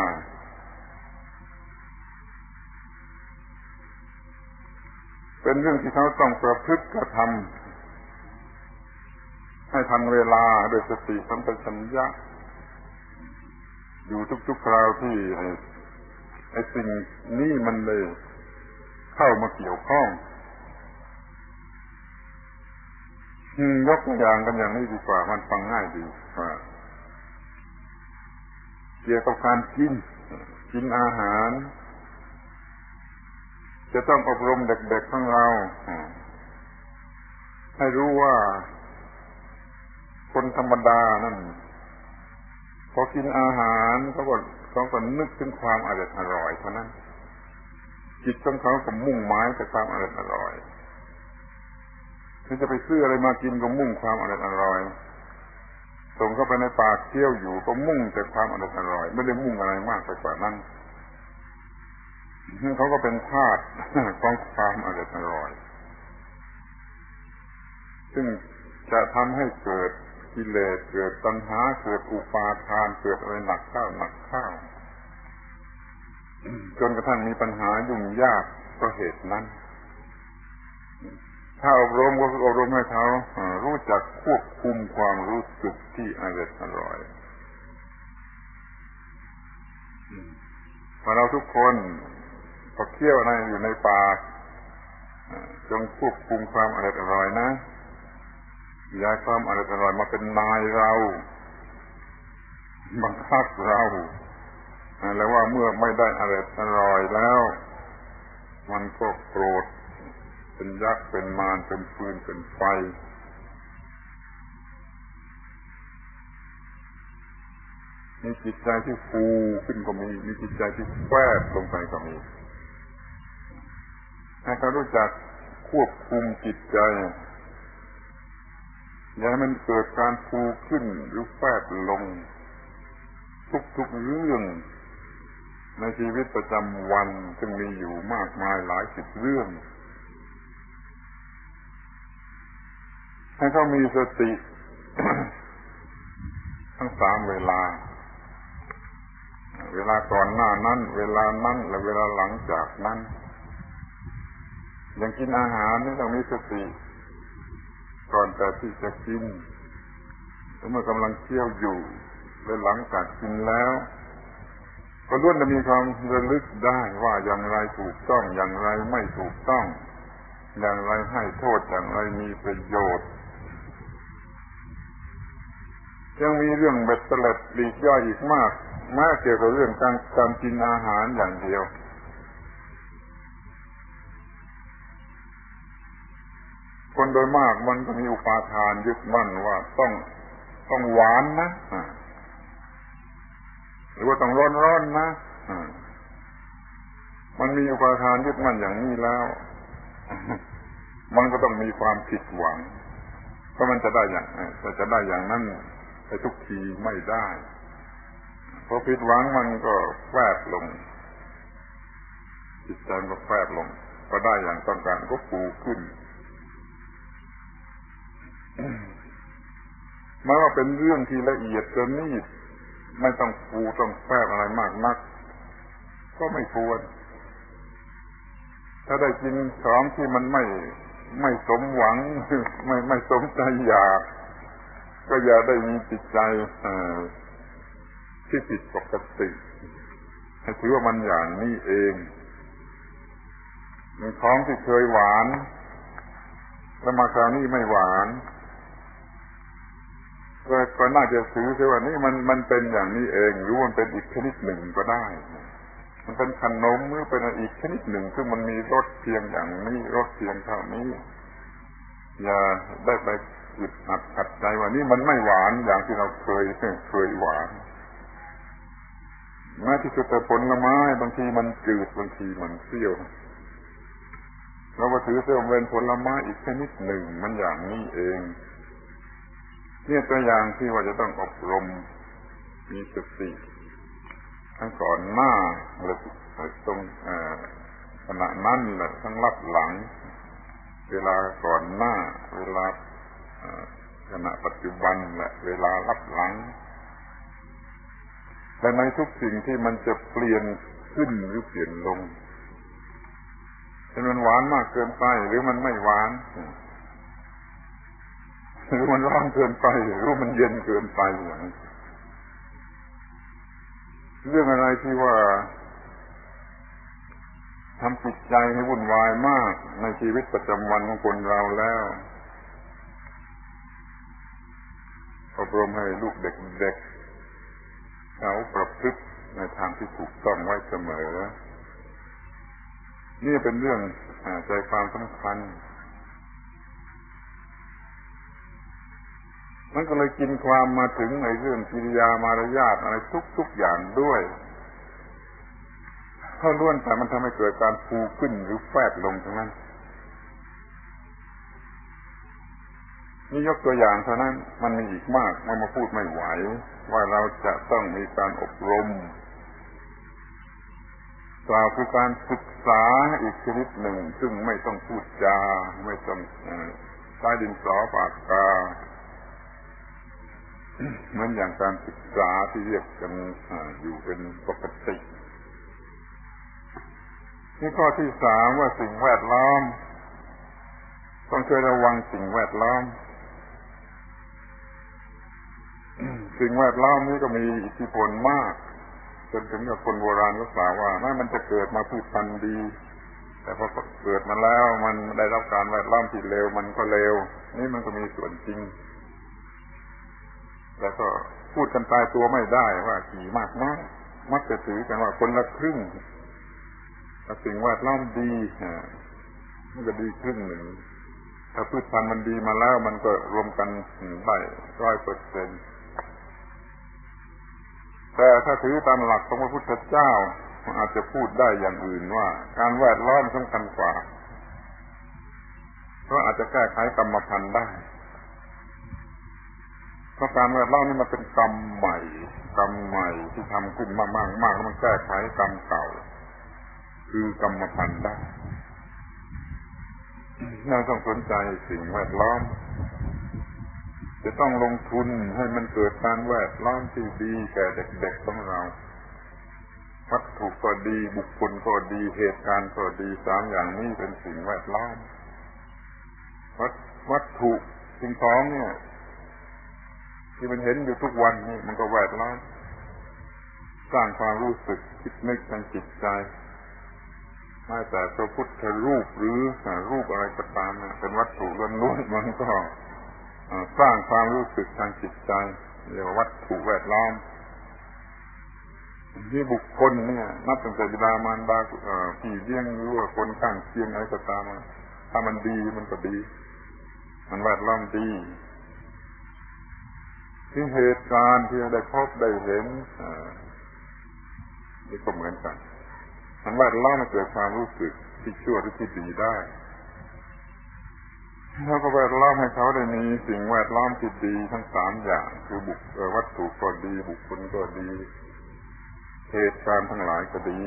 เป็นเรื่องที่เขาต้องประพฤติกระทำให้ทันเวลาโดยสติสัมปชัญญะอยู่ทุกๆคราวที่ไอ้สิ่งนี้มันเลยเข้ามาเกี่ยวข้องยกตัวอย่างกันอย่างนี้ดีกว่ามันฟังง่ายดีเกี่ยวกับการกินอาหารจะต้องอบรมเด็กๆของเราให้รู้ว่าคนธรรมดานั่นพอกินอาหารเขาก็นึกถึงความอร่อยเท่านั้นจิตของเขาก็มุ่งหมายแต่ความอร่อยที่จะไปซื้ออะไรมากินก็มุ่งความอร่อยส่งเข้าไปในปากเคี้ยวอยู่ก็มุ่งแต่ความอร่อยไม่ได้มุ่งอะไรมากไปกว่านั้นเขาก็เป็นธาตุของความอร่อยซึ่งจะทำให้เกิดกิเลสเกิดตัณหาเกิดอุปาทานเกิดอะไรหนักเข้าจนกระทั่งมีปัญหายุ่งยากเพราะเหตุนั้นถ้าอบรมก็อบรมให้เขารู้จักควบคุมความรู้สึกที่อร่อยพอเราทุกคนพอเคี้ยวอะไรอยู่ในปากจงควบคุมความอร่อยนะอย่าความอร่อยมาเป็นนายเราบังคับเราแล้วว่าเมื่อไม่ได้อร่อยแล้วมันก็โกรธเป็นยักษ์เป็นมารเป็นฟืนเป็นไฟมีจิตใจที่ฟูขึ้นก็มีจิตใจที่แฝงลงไปก็มีให้เขารู้จักควบคุมจิตใจอย่าให้มันเกิดการฟูขึ้นหรือแฝงลงทุกๆเรื่องในชีวิตประจำวันซึ่งมีอยู่มากมายหลายสิบเรื่องให้เขามีสติ ทั้ง3เวลาเวลาก่อนหน้านั้นเวลานั้นและเวลาหลังจากนั้นอย่างกินอาหารนี่ต้องมีสติก่อนแต่ที่จะกินเมื่อกำลังเคี้ยวอยู่และหลังจากกินแล้วก็ล้วนจะมีความระลึกได้ว่าอย่างไรถูกต้องอย่างไรไม่ถูกต้องอย่างไรให้โทษอย่างไรมีประโยชน์ยังมีเรื่องเบ็ดเตล็ดปลีกย่อยอีกมากเกี่ยวกับเรื่องการกินอาหารอย่างเดียวคนโดยมากมันก็มีอุปาทานยึดมั่นว่าต้องหวานนะหรือว่าต้องร้อนนะมันมีอุปาทานยึดมั่นอย่างนี้แล้วมันก็ต้องมีความผิดหวังเพราะมันจะได้อย่างนั้นไปทุกทีไม่ได้พอผิดหวังมันก็แฝงลงจิตใจมันก็แฝงลงก็ได้อย่างต้องการก็ฟูขึ้นไม่ว่าเป็นเรื่องที่ละเอียดประณีตไม่ต้องฟูต้องแฝงอะไรมากนักก็ไม่ควรถ้าได้กินของที่มันไม่สมหวังไม่สมใจอยากก็อย่าได้มีจิตใจที่ผิดปกติให้ถือว่ามันอย่างนี้เองมันของที่เคยหวานแล้วมาคราวนี้ไม่หวานก็น่าจะถือเสียว่านี่มันเป็นอย่างนี้เองหรือมันเป็นอีกชนิดหนึ่งก็ได้มันเป็นขนมหรือเป็นอีกชนิดหนึ่งซึ่งมันมีรสเพียงอย่างนี้รสเพียงเท่านี้อย่าได้ไปอึดอัดขัดใจว่านี่มันไม่หวานอย่างที่เราเคยหวานแม้ที่สุดแต่ผลไม้บางทีมันจืดบางทีมันเปรี้ยวเราก็ถือเสียว่าเป็นผลไม้อีกชนิดหนึ่งมันอย่างนี้เองเนี่ยตัวอย่างที่ว่าจะต้องอบรมมีสติทั้งก่อนหน้าและตรงขณะนั้นและทั้งรับหลังเวลาก่อนหน้าเวลาขณะปัจจุบันและเวลารับหลังและในทุกสิ่งที่มันจะเปลี่ยนขึ้นหรือเปลี่ยนลงเช่นมันหวานมากเกินไปหรือมันไม่หวานหรือมันร้อนเกินไปหรือมันเย็นเกินไปอย่างนี้เรื่องอะไรที่ว่าทำจิตใจให้วุ่นวายมากในชีวิตประจำวันของคนเราแล้วอบรมให้ลูกเด็กๆเขาประพฤติในทางที่ถูกต้องไว้เสมอนี่เป็นเรื่องใจความสำคัญมันก็เลยกินความมาถึงในเรื่องกิริยามารยาทอะไรทุกอย่างด้วยเพราะล้วนแต่มันทำให้เกิดการฟูขึ้นหรือแฟบลงทั้งนั้นนี่ยกตัวอย่างเท่านั้นมันมีอีกมากมาพูดไม่ไหวว่าเราจะต้องมีการอบรมกล่าวคือการศึกษาอีกชนิดหนึ่งซึ่งไม่ต้องพูดจาไม่ต้องใช้ดินสอปากกาเหมือนอย่างการศึกษาที่เรียกกันอยู่เป็นปกตินี่ข้อที่สามว่าสิ่งแวดล้อมต้องช่วยระวังสิ่งแวดล้อมสิ่งแวดล้อมนี้ก็มีอิทธิพลมากจนถึงกับคนโบราณก็กล่าวว่ามันจะเกิดมาพืชพันธุ์ดีแต่พอเกิดมาแล้วมันได้รับการแวดล้อมที่เลวมันก็เลวนี่มันก็มีส่วนจริงแล้วก็พูดกันตายตัวไม่ได้ว่ากี่มากน้อยมักจะถือกันว่าคนละครึ่งถ้าสิ่งแวดล้อมดีมันก็ดีครึ่งหนึ่งถ้าพืชพันธุ์มันดีมาแล้วมันก็รวมกันได้ 100%แต่ถ้าถือตามหลักของพระพุทธเจ้าอาจจะพูดได้อย่างอื่นว่าการแวดล้อมสำคัญกว่าเพราะอาจจะแก้ไขกรรมพันธุ์ได้เพราะการแวดล้อมนี่มันเป็นกรรมใหม่ที่ทำขึ้นมากแล้วมันแก้ไขกรรมเก่าคือกรรมพันธุ์ได้เราต้องสนใจสิ่งแวดล้อมจะต้องลงทุนให้มันเกิดการแวดล้อมที่ดีแก่เด็กๆของเราวัตถุก็ดีบุคคลก็ดีเหตุการณ์ก็ดีสามอย่างนี้เป็นสิ่งแวดล้อมวัตถุสิ่งของเนี่ยที่มันเห็นอยู่ทุกวันนี่มันก็แวดล้อมสร้างความรู้สึกคิดนึกทางจิตใจแม้แต่พระพุทธรูปหรือรูปอะไรก็ตามเป็นวัตถุล้วนๆมันก็สร้างความรู้สึกทางจิตใจเรียกว่าวัตถุแวดล้อมที่บุคคลเนี่ยนับตั้งแต่บิดามารดาพี่เลี้ยงหรือว่าคนข้างเคียงอะไรก็ตามถ้ามันดีมันก็ดีมันแวดล้อมดีที่เหตุการณ์ที่ได้พบได้เห็นนี่ก็เหมือนกันมันแวดล้อมให้เกิดความรู้สึกที่ชั่วหรือที่ดีได้แล้วก็แวดล้อมให้เขาได้มีสิ่งแวดล้อมที่ดีทั้งสามอย่างคือวัตถุก็ดีบุคคลก็ดีเหตุการณ์ทั้งหลายก็ดี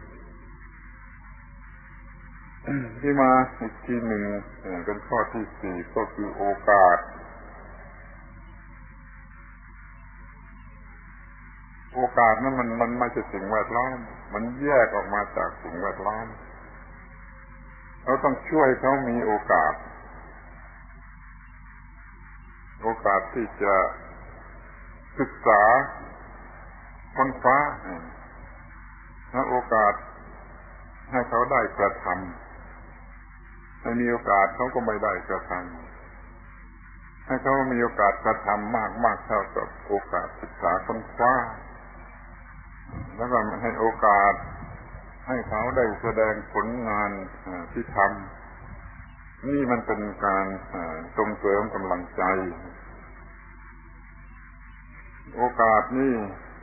ที่มาอีกทีหนึ่งเป็นข้อที่สี่ก็คือโอกาสนั้นมันไม่ใช่สิ่งแวดล้อมมันแยกออกมาจากสิ่งแวดล้อมเราต้องช่วยเขามีโอกาสที่จะศึกษาค้นคว้าและโอกาสให้เขาได้กระทำไม่มีโอกาสเขาก็ไม่ได้กระทำให้เขามีโอกาสกระทำมากเท่ากับโอกาสศึกษาค้นคว้าแล้วก็ให้โอกาสให้เขาได้แสดงผลงานที่ทำนี่มันเป็นการส่งเสริมกำลังใจโอกาสนี่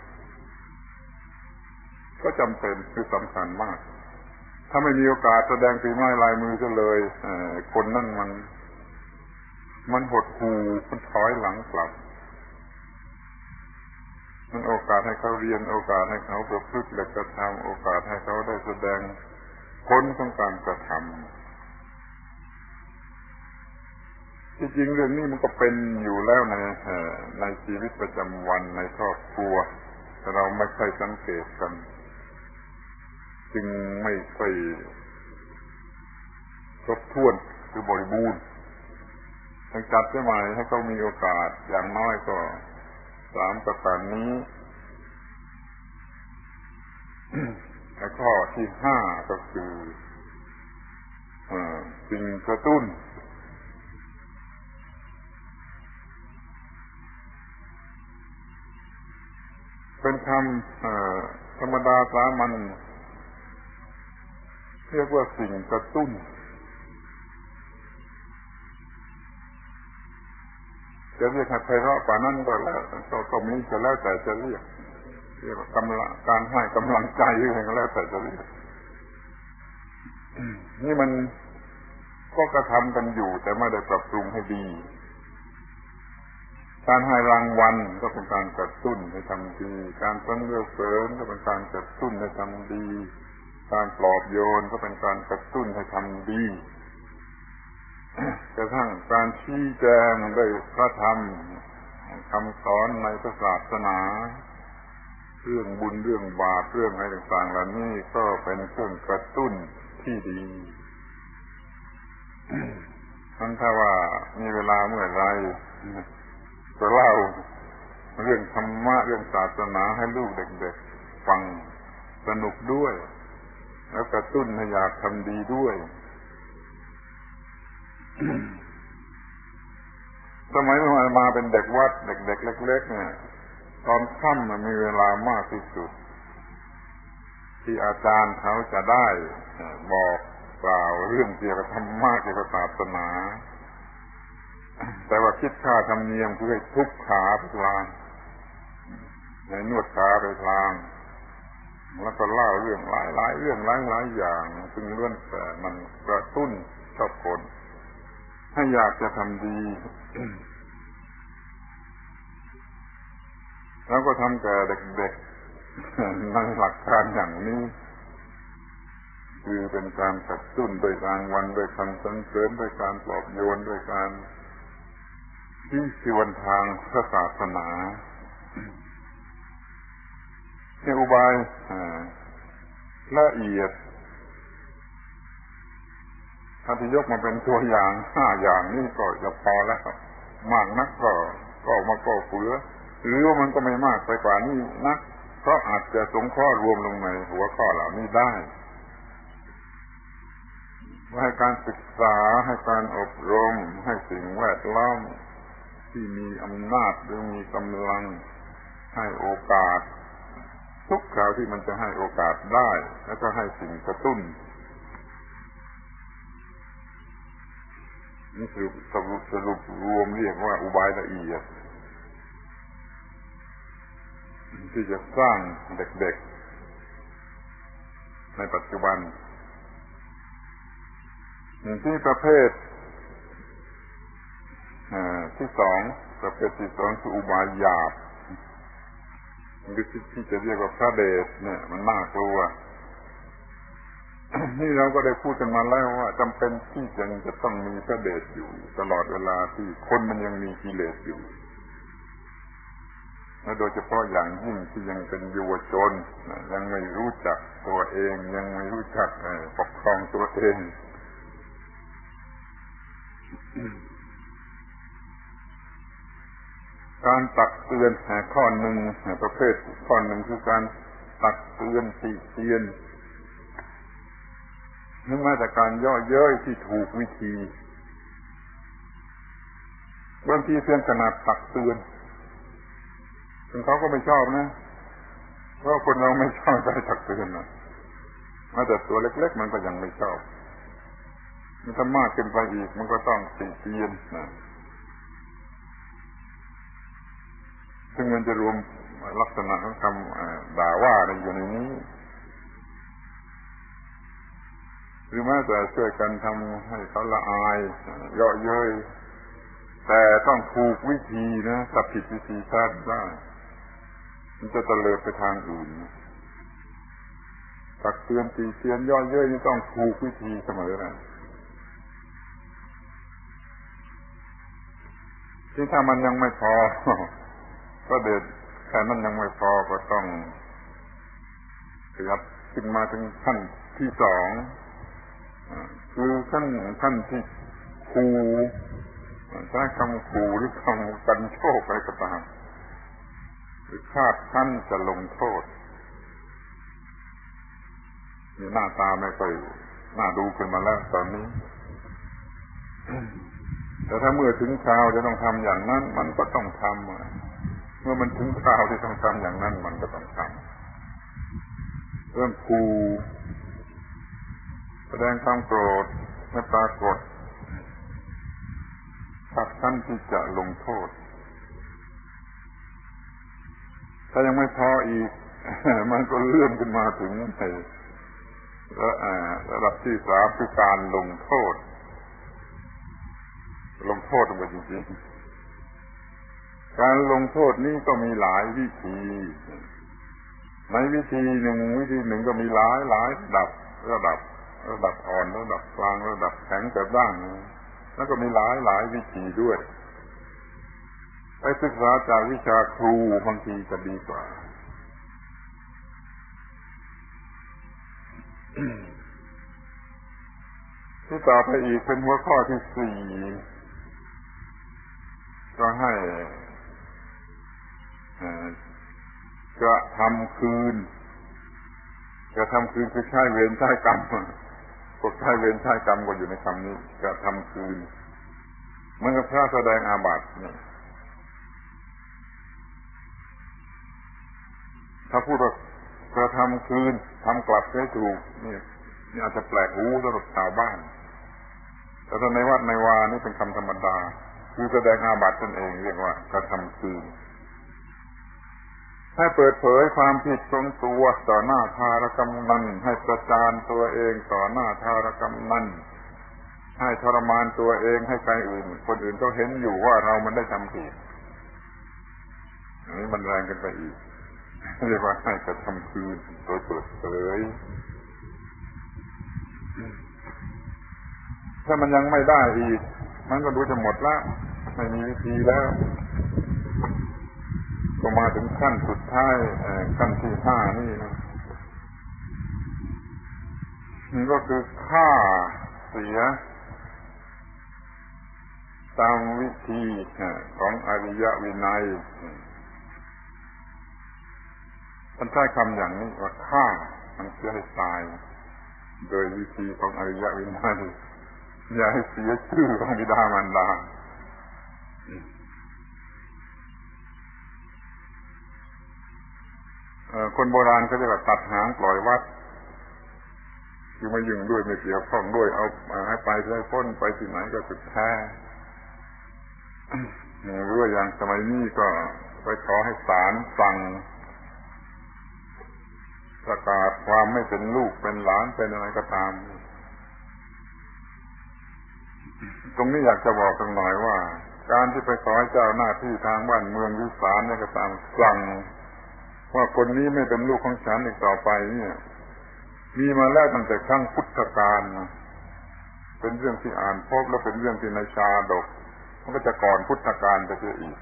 ก็จำเป็นคือสำคัญมากถ้าไม่มีโอกาสแสดงฝีไม้ลายมือก็เลยคนนั่นมันหดหู่มันถอยหลังกลับมันโอกาสให้เขาเรียนโอกาสให้เขาประพฤติและกระทำโอกาสให้เขาได้แสดงผลของการกระทำที่จริงเรื่องนี้มันก็เป็นอยู่แล้วในชีวิตประจำวันในครอบครัวแต่เราไม่ค่อยสังเกตกันจึงไม่ค่อยครบถ้วนคือบริบูรณ์ต้องจัดใช่ไหมให้เขามีโอกาสอย่างน้อยก็3ประการนี้และข้อที่5ก็คือสิ่งกระตุ้นเป็นคำธรรมดาสามัญเรียกว่าสิ่งกระตุ้นจะเรียกให้ไพเราะกว่านั้นก็แล้วก็มีก็แล้วแต่จะเรียกว่ากำลังการให้กำลังใจก็แล้วแต่จะเรียกนี่มันก็กระทำกันอยู่แต่ไม่ได้ปรับปรุงให้ดีการให้รางวัลก็เป็นการกระตุ้นให้ทำดีการสรรเสริญก็เป็นการกระตุ้นให้ทำดีการปลอบโยนก็เป็นการกระตุ้นให้ทำดีกระทั่งการชี้แจงด้วยพระธรรมคำสอนในพระศาสนาเรื่องบุญเรื่องบาปเรื่องอะไรต่างๆเหล่านี้ก็เป็นเครื่องกระตุ้นที่ดีถ้าว่ามีเวลาเมื่อไรจะเล่าเรื่องธรรมะเรื่องศาสนาให้ลูกเด็กๆฟังสนุกด้วยแล้วกระตุ้นให้อยากทำดีด้วยสมัยมาเป็นเด็กวัดเด็กๆเล็กๆเนี่ยตอนค่ำมันมีเวลามากที่สุดที่อาจารย์เขาจะได้บอกกล่าวเรื่องเกี่ยวกับธรรมะเกี่ยวกับศาสนาแต่ว่าคิดค่าธรรมเนียมคือให้ทุบขาไปพลางให้นวดขาไปพลางแล้วก็เล่าเรื่องหลายเรื่องหลายอย่างซึ่งล้วนแต่มันกระตุ้นชอบคนให้อยากจะทำดีแล้วก็ทำแก่เด็กๆในหลักการอย่างนี้คือเป็นการกระตุ้นโดยรางวัลโดยคำสรรเสริญโดยการปลอบโยนโดยการชี้ชวนทางพระศาสนาในอุบายละเอียดถ้าที่ยกมาเป็นตัวอย่าง5อย่างนี่ก็จะพอแล้วมากนักก็มาก็เฟือหรือว่ามันก็ไม่มากไปกว่านี้นักเพราะอาจจะสงเคราะห์รวมลงในหัวข้อเหล่านี้ได้ให้การศึกษาให้การอบรมให้สิ่งแวดล้อมที่มีอำนาจหรือมีกำลังให้โอกาสทุกคราวที่มันจะให้โอกาสได้แล้วก็ให้สิ่งกระตุ้นนี่คือสรุปรวมเรียกว่าอุบายละเอียดที่จะสร้างเด็กๆในปัจจุบันที่ประเภทที่สองประเภทที่สองคืออุบายหยาบหรือที่จะเรียกว่าพระเดชเนี่ยมันน่ากลัวนี่เราก็ได้พูดกันมาแล้วว่าจำเป็นที่จะต้องมีพระเดชอยู่ตลอดเวลาที่คนมันยังมีกิเลสอยู่และโดยเฉพาะอย่างยิ่งที่ยังเป็นเยาวชนยังไม่รู้จักตัวเองยังไม่รู้จักปกครองตัวเองการตักเตือนข้อหนึ่งประเภทข้อหนึ่งคือการตักเตือนติเตียนนี่มาจากการย่อเย้ยที่ถูกวิธีบางทีเพียงขนาดตักเตือนเขาก็ไม่ชอบนะเพราะคนเราไม่ชอบการตักเตือนนะแม้แต่ตัวเล็กๆมันก็ยังไม่ชอบมันถ้ามากขึ้นไปอีกมันก็ต้องติเตียนนะซึ่งมันจะรวมลักษณะของคำด่าว่าอยู่ในนี้หรือแม้แต่ช่วยกันทำให้เขาละอายเยาะเย้ยแต่ต้องถูกวิธีนะถ้าผิดวิธีพลาดได้มันจะตะเลิดไปทางอื่นตักเตือนตีเตียนเยาะเย้ยนี่ต้องถูกวิธีเสมอนะที่ถ้ามันยังไม่พอก็เด็ดแค่นั้นยังไม่พอก็ต้องขยับขึ้นมาถึงขั้นที่สองคือขั้นที่ขู่ใช้คำขู่หรือคำกันโชคอะไรก็ตามหรือคาดคั้นจะลงโทษนี่หน้าตาไม่ค่อยน่าดูขึ้นมาแล้วตอนนี้แต่ถ้าเมื่อถึงคราวจะต้องทำอย่างนั้นมันก็ต้องทำเมื่อมันถึงคราวที่ต้องทำอย่างนั้นมันก็ต้องทำเรื่องขู่แสดงความโกรธไม่ปรากฏขัดขันที่จะลงโทษถ้ายังไม่พออีกมันก็เลื่อนขึ้นมาถึงระดับที่สามคือการลงโทษลงโทษมันจริงๆการลงโทษนี้ก็มีหลายวิธีในวิธีหนึ่งก็มีหลายระดับอ่อนระดับกลางระดับแข็งแต่ด้านแล้วก็มีหลายวิธีด้วยไปศึกษาจากวิชาครูบางทีจะดีกว่าที่ต่อไปอีกเป็นหัวข้อที่สี่ก็ให้จะทำคืนคือใช้เวรใช้กรรมพวกใช้เวรใช้กรรมก็อยู่ในคำนี้จะทำคืนเหมือนกับพระแสดงอาบัติเนี่ยถ้าพูดว่าจะทำคืนทำกลับให้ถูกนี่อาจจะแปลกหูสำหรับชาวบ้านแต่ถ้าในวัดในวานี่เป็นคำธรรมดาคือแสดงอาบัติตนเองเรียกว่ากระทำคืนให้เปิดเผยความผิดของตัวต่อหน้าทารกำนันให้ประจานตัวเองต่อหน้าทารกำนันให้ทรมานตัวเองให้ใครอื่นคนอื่นก็เห็นอยู่ว่าเรามันได้ทำผิดอันนี้มันแรงกันไปอีกเรียกว่าให้กระทำคืนโดยเปิดเผยถ้ามันยังไม่ได้อีกมันก็ดูจะหมดละไม่มีวิธีแล้วก็มาถึงขั้นสุดท้ายขั้นที่ห้านี่นะมันก็คือฆ่าเสียตามวิธีของอริยวินัยท่านใช้คำอย่างนี้ว่าฆ่ามันเสียให้ตายโดยวิธีของอริยวินัยอย่าให้เสียชื่อของบิดามารดาคนโบราณเขาเรียกว่าตัดหางปล่อยวัดคือไม่ยุ่งด้วยไม่เกี่ยวข้องด้วยเอาให้ไปใช้พ้นไปที่ไหนก็สุดแท้หรือว่าอย่างสมัยนี้ก็ไปขอให้ศาลสั่งประกาศความไม่เป็นลูกเป็นหลานเป็นอะไรก็ตามตรงนี้อยากจะบอกกันหน่อยว่าการที่ไปขอให้เจ้าหน้าที่ทางบ้านเมืองหรือศาลเนี่ยก็ตามสั่งว่าคนนี้ไม่เป็นลูกของฉันอีกต่อไปเนี่ยมีมาแล้วตั้งแต่ครั้งพุทธกาลเป็นเรื่องที่อ่านพบและเป็นเรื่องที่ในชาดกมันก็จะก่อนพุทธกาลไปเสียอีก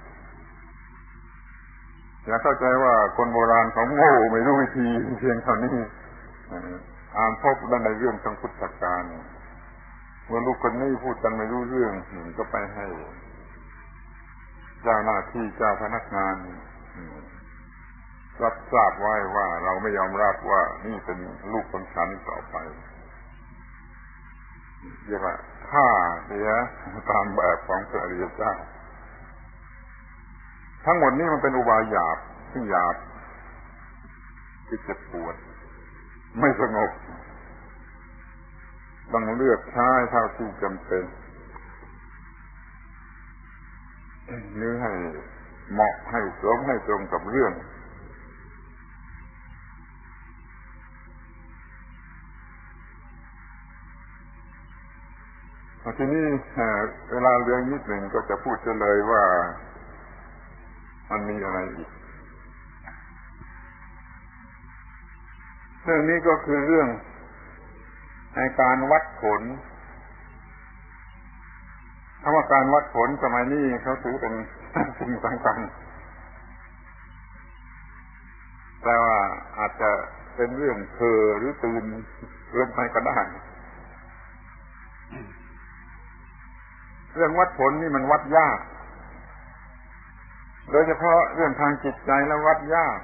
อย่าเข้าใจว่าคนโบราณเขาโง่ไม่รู้วิธีเพียงเท่านี้อ่านพบด้านในเรื่องทางพุทธกาลเมื่อลูกคนนี้พูดกันไม่รู้เรื่องก็ไปให้เจ้าหน้าที่เจ้าพนักงานรับทราบไว้ว่าเราไม่ยอมรับว่านี่เป็นลูกของฉันต่อไปเรียกว่าฆ่าเสียตามแบบของพระอริยเจ้าทั้งหมดนี้มันเป็นอุบายหยาบซึ่งหยาบที่เจ็บปวดไม่สงบต้องเลือกใช้เท่าที่จำเป็นหรือให้เหมาะให้สมให้ตรงกับเรื่องทีนี้เวลาเรื่องนิดหนึ่งก็จะพูดเฉลยว่ามันมีอะไรอีกเรื่องนี้ก็คือเรื่องในการวัดผลคำว่าการวัดผลสมัยนี้เขาถือเป็นสิ่งสำคัญแต่ว่าอาจจะเป็นเรื่องเพ้อหรือตื่นเกินไปก็ได้เรื่องวัดผลนี่มันวัดยากโดยเฉพาะเรื่องทางจิตใจแล้ววัดยาก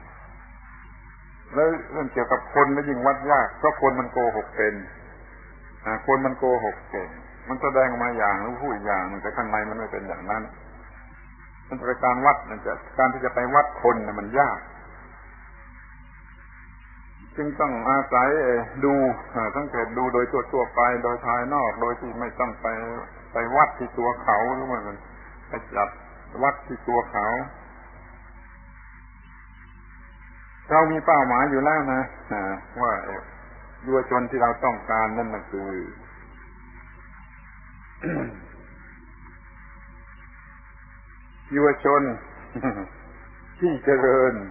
แล้วเรื่องเกี่ยวกับคนแล้วยิ่งวัดยากเพราะคนมันโกหกเป็นคนมันโกหกเก่งมันแสดงมาอย่างหรือพูดอย่างแต่ข้างในมันไม่เป็นอย่างนั้นมันเป็นการวัดการที่จะไปวัดคนเนี่ยมันยากจึงต้องอาศัยดูสังเกตดูโดยทั่วไปโดยภายนอกโดยที่ไม่ต้องไปวัดที่ตัวเขาหรือว่ามันไปจับวัดที่ตัวเขาเรามีเป้าหมายอยู่แล้วนะว่ายุวชนที่เราต้องการนั่นมันคือยุวชนที่เจริญ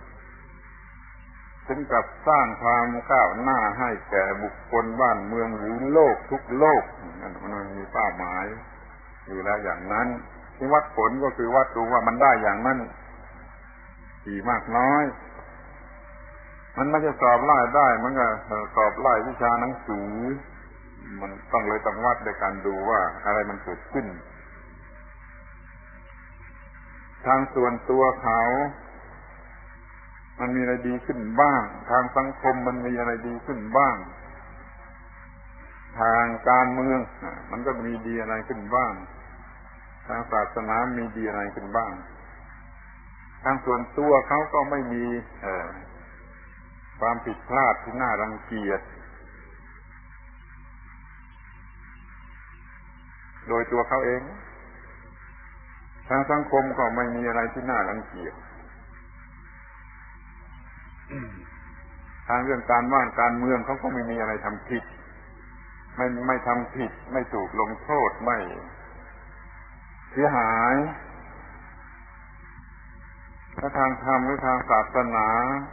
ถึงกับสร้างความก้าวหน้าให้แก่บุคคลบ้านเมืองหรือโลกทุกโลกมันมีเป้าหมายอยู่แล้วอย่างนั้นที่วัดผลก็คือวัดดูว่ามันได้อย่างนั้นกี่มากน้อยมันไม่ใช่สอบไล่ได้มันก็สอบไล่วิชาหนังสือมันต้องวัดโดยการดูว่าอะไรมันเกิดขึ้นทางส่วนตัวเขามันมีอะไรดีขึ้นบ้างทางสังคมมันมีอะไรดีขึ้นบ้างทางการเมืองมันก็มีดีอะไรขึ้นบ้างทางศาสนามีดีอะไรขึ้นบ้างทางส่วนตัวเขาก็ไม่มีความผิดพลาดที่น่ารังเกียจโดยตัวเขาเองทางสังคมก็ไม่มีอะไรที่น่ารังเกียจทางเรื่องการบ้านการเมืองเขาก็ไม่มีอะไรทำผิดไม่ทำผิดไม่ถูกลงโทษไม่เสียหายถ้าทางธรรมหรือทางศาสนา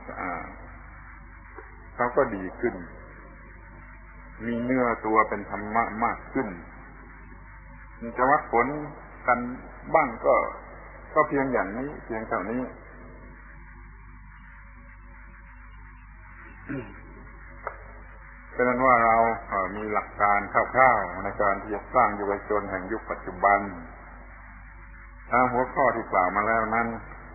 เขาก็ดีขึ้นมีเนื้อตัวเป็นธรรมะมากขึ้นจะวัดผลกันบ้างก็เพียงอย่างนี้เพียงเท่านี้เป็นนั้นว่าเรามีหลักการคร่าวๆในการที่จะสร้างเยาวชนแห่งยุคปัจจุบันตามหัวข้อที่กล่าวมาแล้วนั้น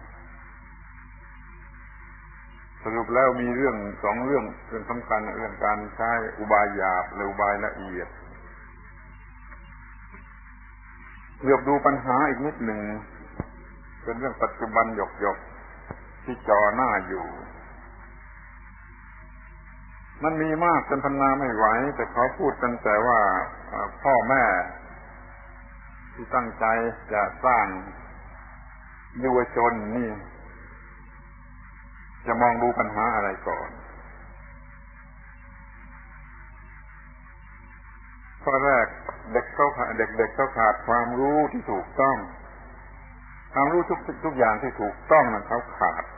สรุปแล้วมีเรื่องสองเรื่องสำคัญเรื่องการใช้อุบายหยาบและอุบายละเอียดเหลือบดูปัญหาอีกนิดหนึ่งเป็นเรื่องปัจจุบันหยกๆที่จอหน้าอยู่มันมีมากจนพรรณนาไม่ไหวแต่เขาพูดกันแต่ว่าพ่อแม่ที่ตั้งใจจะสร้างเยาวชนนี่จะมองดูปัญหาอะไรก่อนข้อแรกเด็กเขาขาดความรู้ที่ถูกต้องความรู้ทุกอย่างที่ถูกต้องนั้นเขาขาด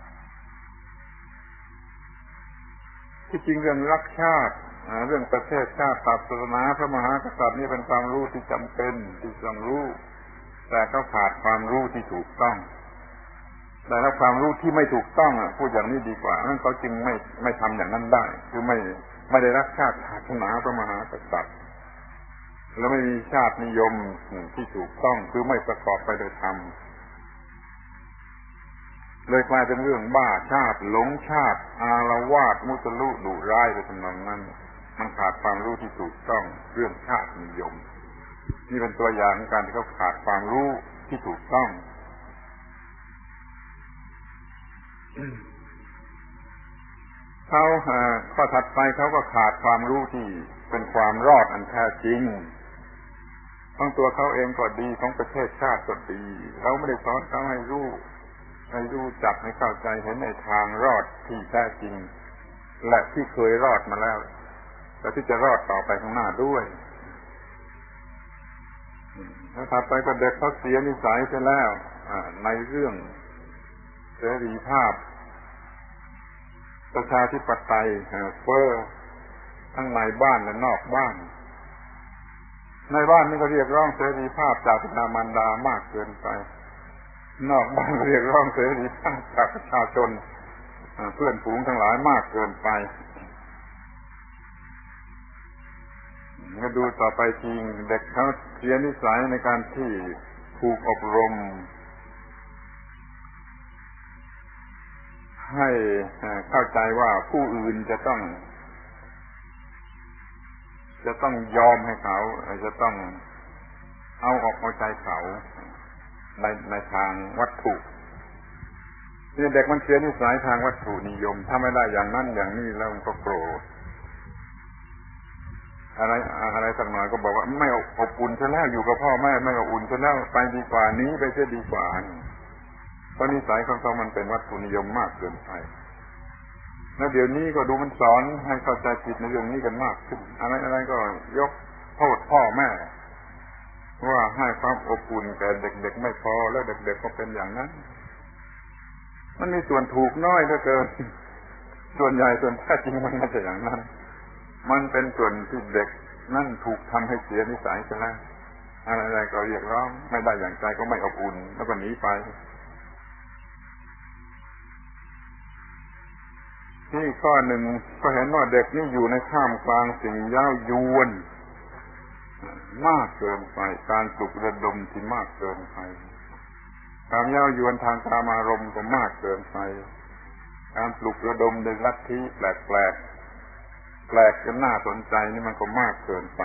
ที่จริงเรื่องรักชาติเรื่องประเทศชาติศาสนาพระมหากษัตริย์นี่เป็นความรู้ที่จำเป็นที่ต้องรู้แต่เขาขาดความรู้ที่ถูกต้องแต่ถ้าความรู้ที่ไม่ถูกต้องพูดอย่างนี้ดีกว่านั่นเขาจึงไม่ทำอย่างนั้นได้คือไม่ได้รักชาติศาสนาพระมหากษัตริย์แล้วไม่มีชาตินิยมที่ถูกต้องคือไม่ประกอบไปด้วยธรรมเลยกลายเป็นเรื่องบ้าชาติหลงชาติอาละวาดมุสลุดุร้ายไปทำนองนั้นมันขาดความรู้ที่ถูกต้องเรื่องชาตินิยมนี่เป็นตัวอย่างของการที่เขาขาดความรู้ที่ถูกต้องเขาข้อถัดไปเขาก็ขาดความรู้ที่เป็นความรอดอันแท้จริงของตัวเขาเองก็ดีของประเทศชาติก็ดีเราไม่ได้สอนเขาให้รู้จักให้เข้าใจเห็นในทางรอดที่แท้จริงและที่เคยรอดมาแล้วแต่ที่จะรอดต่อไปข้างหน้าด้วยแล้วถัดไปก็เด็กเขาเสียนิสัยไปแล้วในเรื่องเสรีภาพประชาธิปไตยเฟ้อทั้งในบ้านและนอกบ้านในบ้านนี่ก็เรียกร้องเสรีภาพจากบิดามารดามากเกินไปนอกบ้านเรียกร้องเสรีภาพจากประชาชนเพื่อนฝูงทั้งหลายมากเกินไปก็ดูต่อไปจริงเด็กเขาเสียนิสัยในการที่ถูกอบรมให้เข้าใจว่าผู้อื่นจะต้องยอมให้เขาจะต้องเอาใจเขาในทางวัตถุนี่เด็กมันเสียนิสัยทางวัตถุนิยมถ้าไม่ได้อย่างนั้นอย่างนี้แล้วมันก็โกรธอะไรสักหน่อยก็บอกว่าไม่อบอุ่นซะแล้วอยู่กับพ่อแม่ไม่อบอุ่นซะแล้วไปดีกว่านี้ไปจะดีกว่าเพราะนิสัยของเขามันเป็นวัตถุนิยมมากเกินไปแล้วเดี๋ยวนี้ก็ดูมันสอนให้เข้าใจผิดในเรื่องนี้กันมากขึ้นอะไรก็ยกโทษพ่อแม่ว่าให้ความอบอุ่นแก่เด็กๆไม่พอแล้วเด็กๆก็เป็นอย่างนั้นมันมีส่วนถูกน้อยเหลือเกินส่วนใหญ่ส่วนแท้จริงมันไม่ใช่อย่างนั้นมันเป็นส่วนที่เด็กนั่นถูกทำให้เสียนิสัยไปแล้วอะไรก็เรียกร้องไม่ได้อย่างใจก็ไม่อบอุ่นแล้วก็หนีไปที่ข้อหนึ่งก็เห็นว่าเด็กนี่อยู่ในท่ามกลางสิ่งเย้ายวนมากเกินไปการปลุกระดมที่มากเกินไปความเย้ายวนทางกามารมณ์ก็มากเกินไปการปลุกระดมโดยลัทธิแปลกจนน่าสนใจนี่มันก็มากเกินไป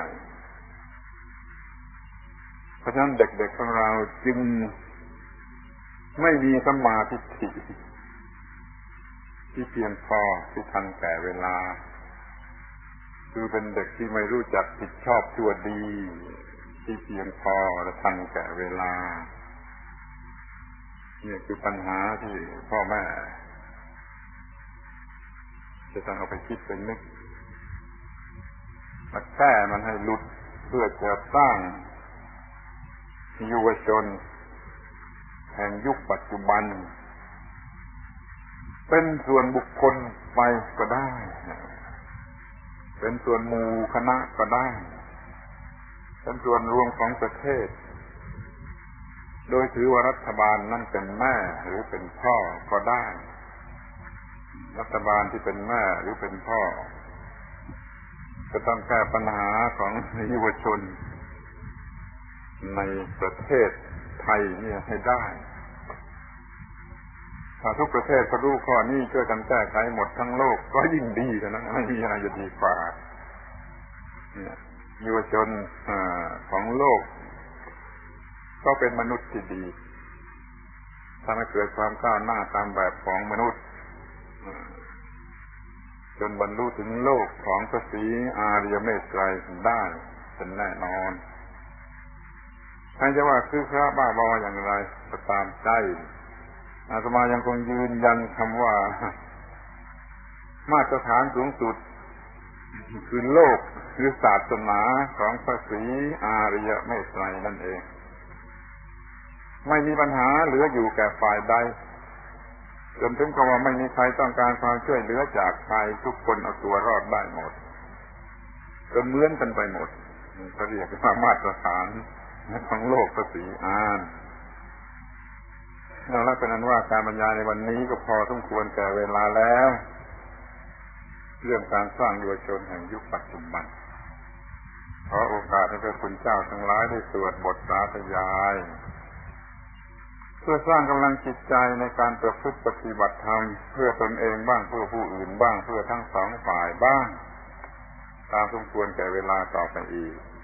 เพราะฉะนั้นเด็กๆของเราจึงไม่มีสัมมาทิฏฐิที่เพียงพอที่ทันแก่เวลาคือเป็นเด็กที่ไม่รู้จักผิดชอบชั่วดีที่เพียงพอและทันแก่เวลานี่คือปัญหาที่พ่อแม่จะต้องเอาไปคิดไปนึกมาแก้มันให้หลุดเพื่อจะสร้างเยาวชนแห่งยุคปัจจุบันเป็นส่วนบุคคลไปก็ได้เป็นส่วนหมู่คณะก็ได้เป็นส่วนรวมของประเทศโดยถือว่ารัฐบาลนั่นเป็นแม่หรือเป็นพ่อก็ได้รัฐบาลที่เป็นแม่หรือเป็นพ่อจะต้องแก้ปัญหาของยุวชนในประเทศไทยเนี่ยให้ได้ถ้าทุกประเทศเขารู้ข้อนี้ช่วยกันแก้ไขหมดทั้งโลกก็ยิ่งดีกันนะไม่มีอะไรจะดีกว่าเนี่ยยุวชนของโลกก็เป็นมนุษย์ที่ดีทำให้เกิดความก้าวหน้าตามแบบของมนุษย์จนบรรลุถึงโลกของพระศรีอาริยเมตไตรได้เป็นแน่นอนใครจะว่าคือพระบ้าบออย่างไรก็ตามใจอาตมายังคงยืนยันคำว่ามาตรฐานสูงสุดคือโลกหรือศาสนาของพระศรีอาริยเมตไตรนั่นเองไม่มีปัญหาเหลืออยู่แก่ฝ่ายใดจนถึงกับว่าไม่มีใครต้องการความช่วยเหลือจากใครทุกคนเอาตัวรอดได้หมดจนเหมือนกันไปหมดเขาเรียกว่ามาตรฐานของโลกพระศรีอานแล้วเป็นนั้นว่าการบรรยายในวันนี้ก็พอสมควรแก่เวลาแล้วเรื่องการสร้างยุวชนแห่งยุคปัจจุบันขอโอกาสให้พระคุณเจ้าทั้งหลายได้สวดบทสาธยายเพื่อสร้างกำลังจิตใจในการประพฤติปฏิบัติธรรมเพื่อตนเองบ้างเพื่อผู้อื่นบ้างเพื่อทั้งสองฝ่ายบ้างตามสมควรแก่เวลาต่อไปอีก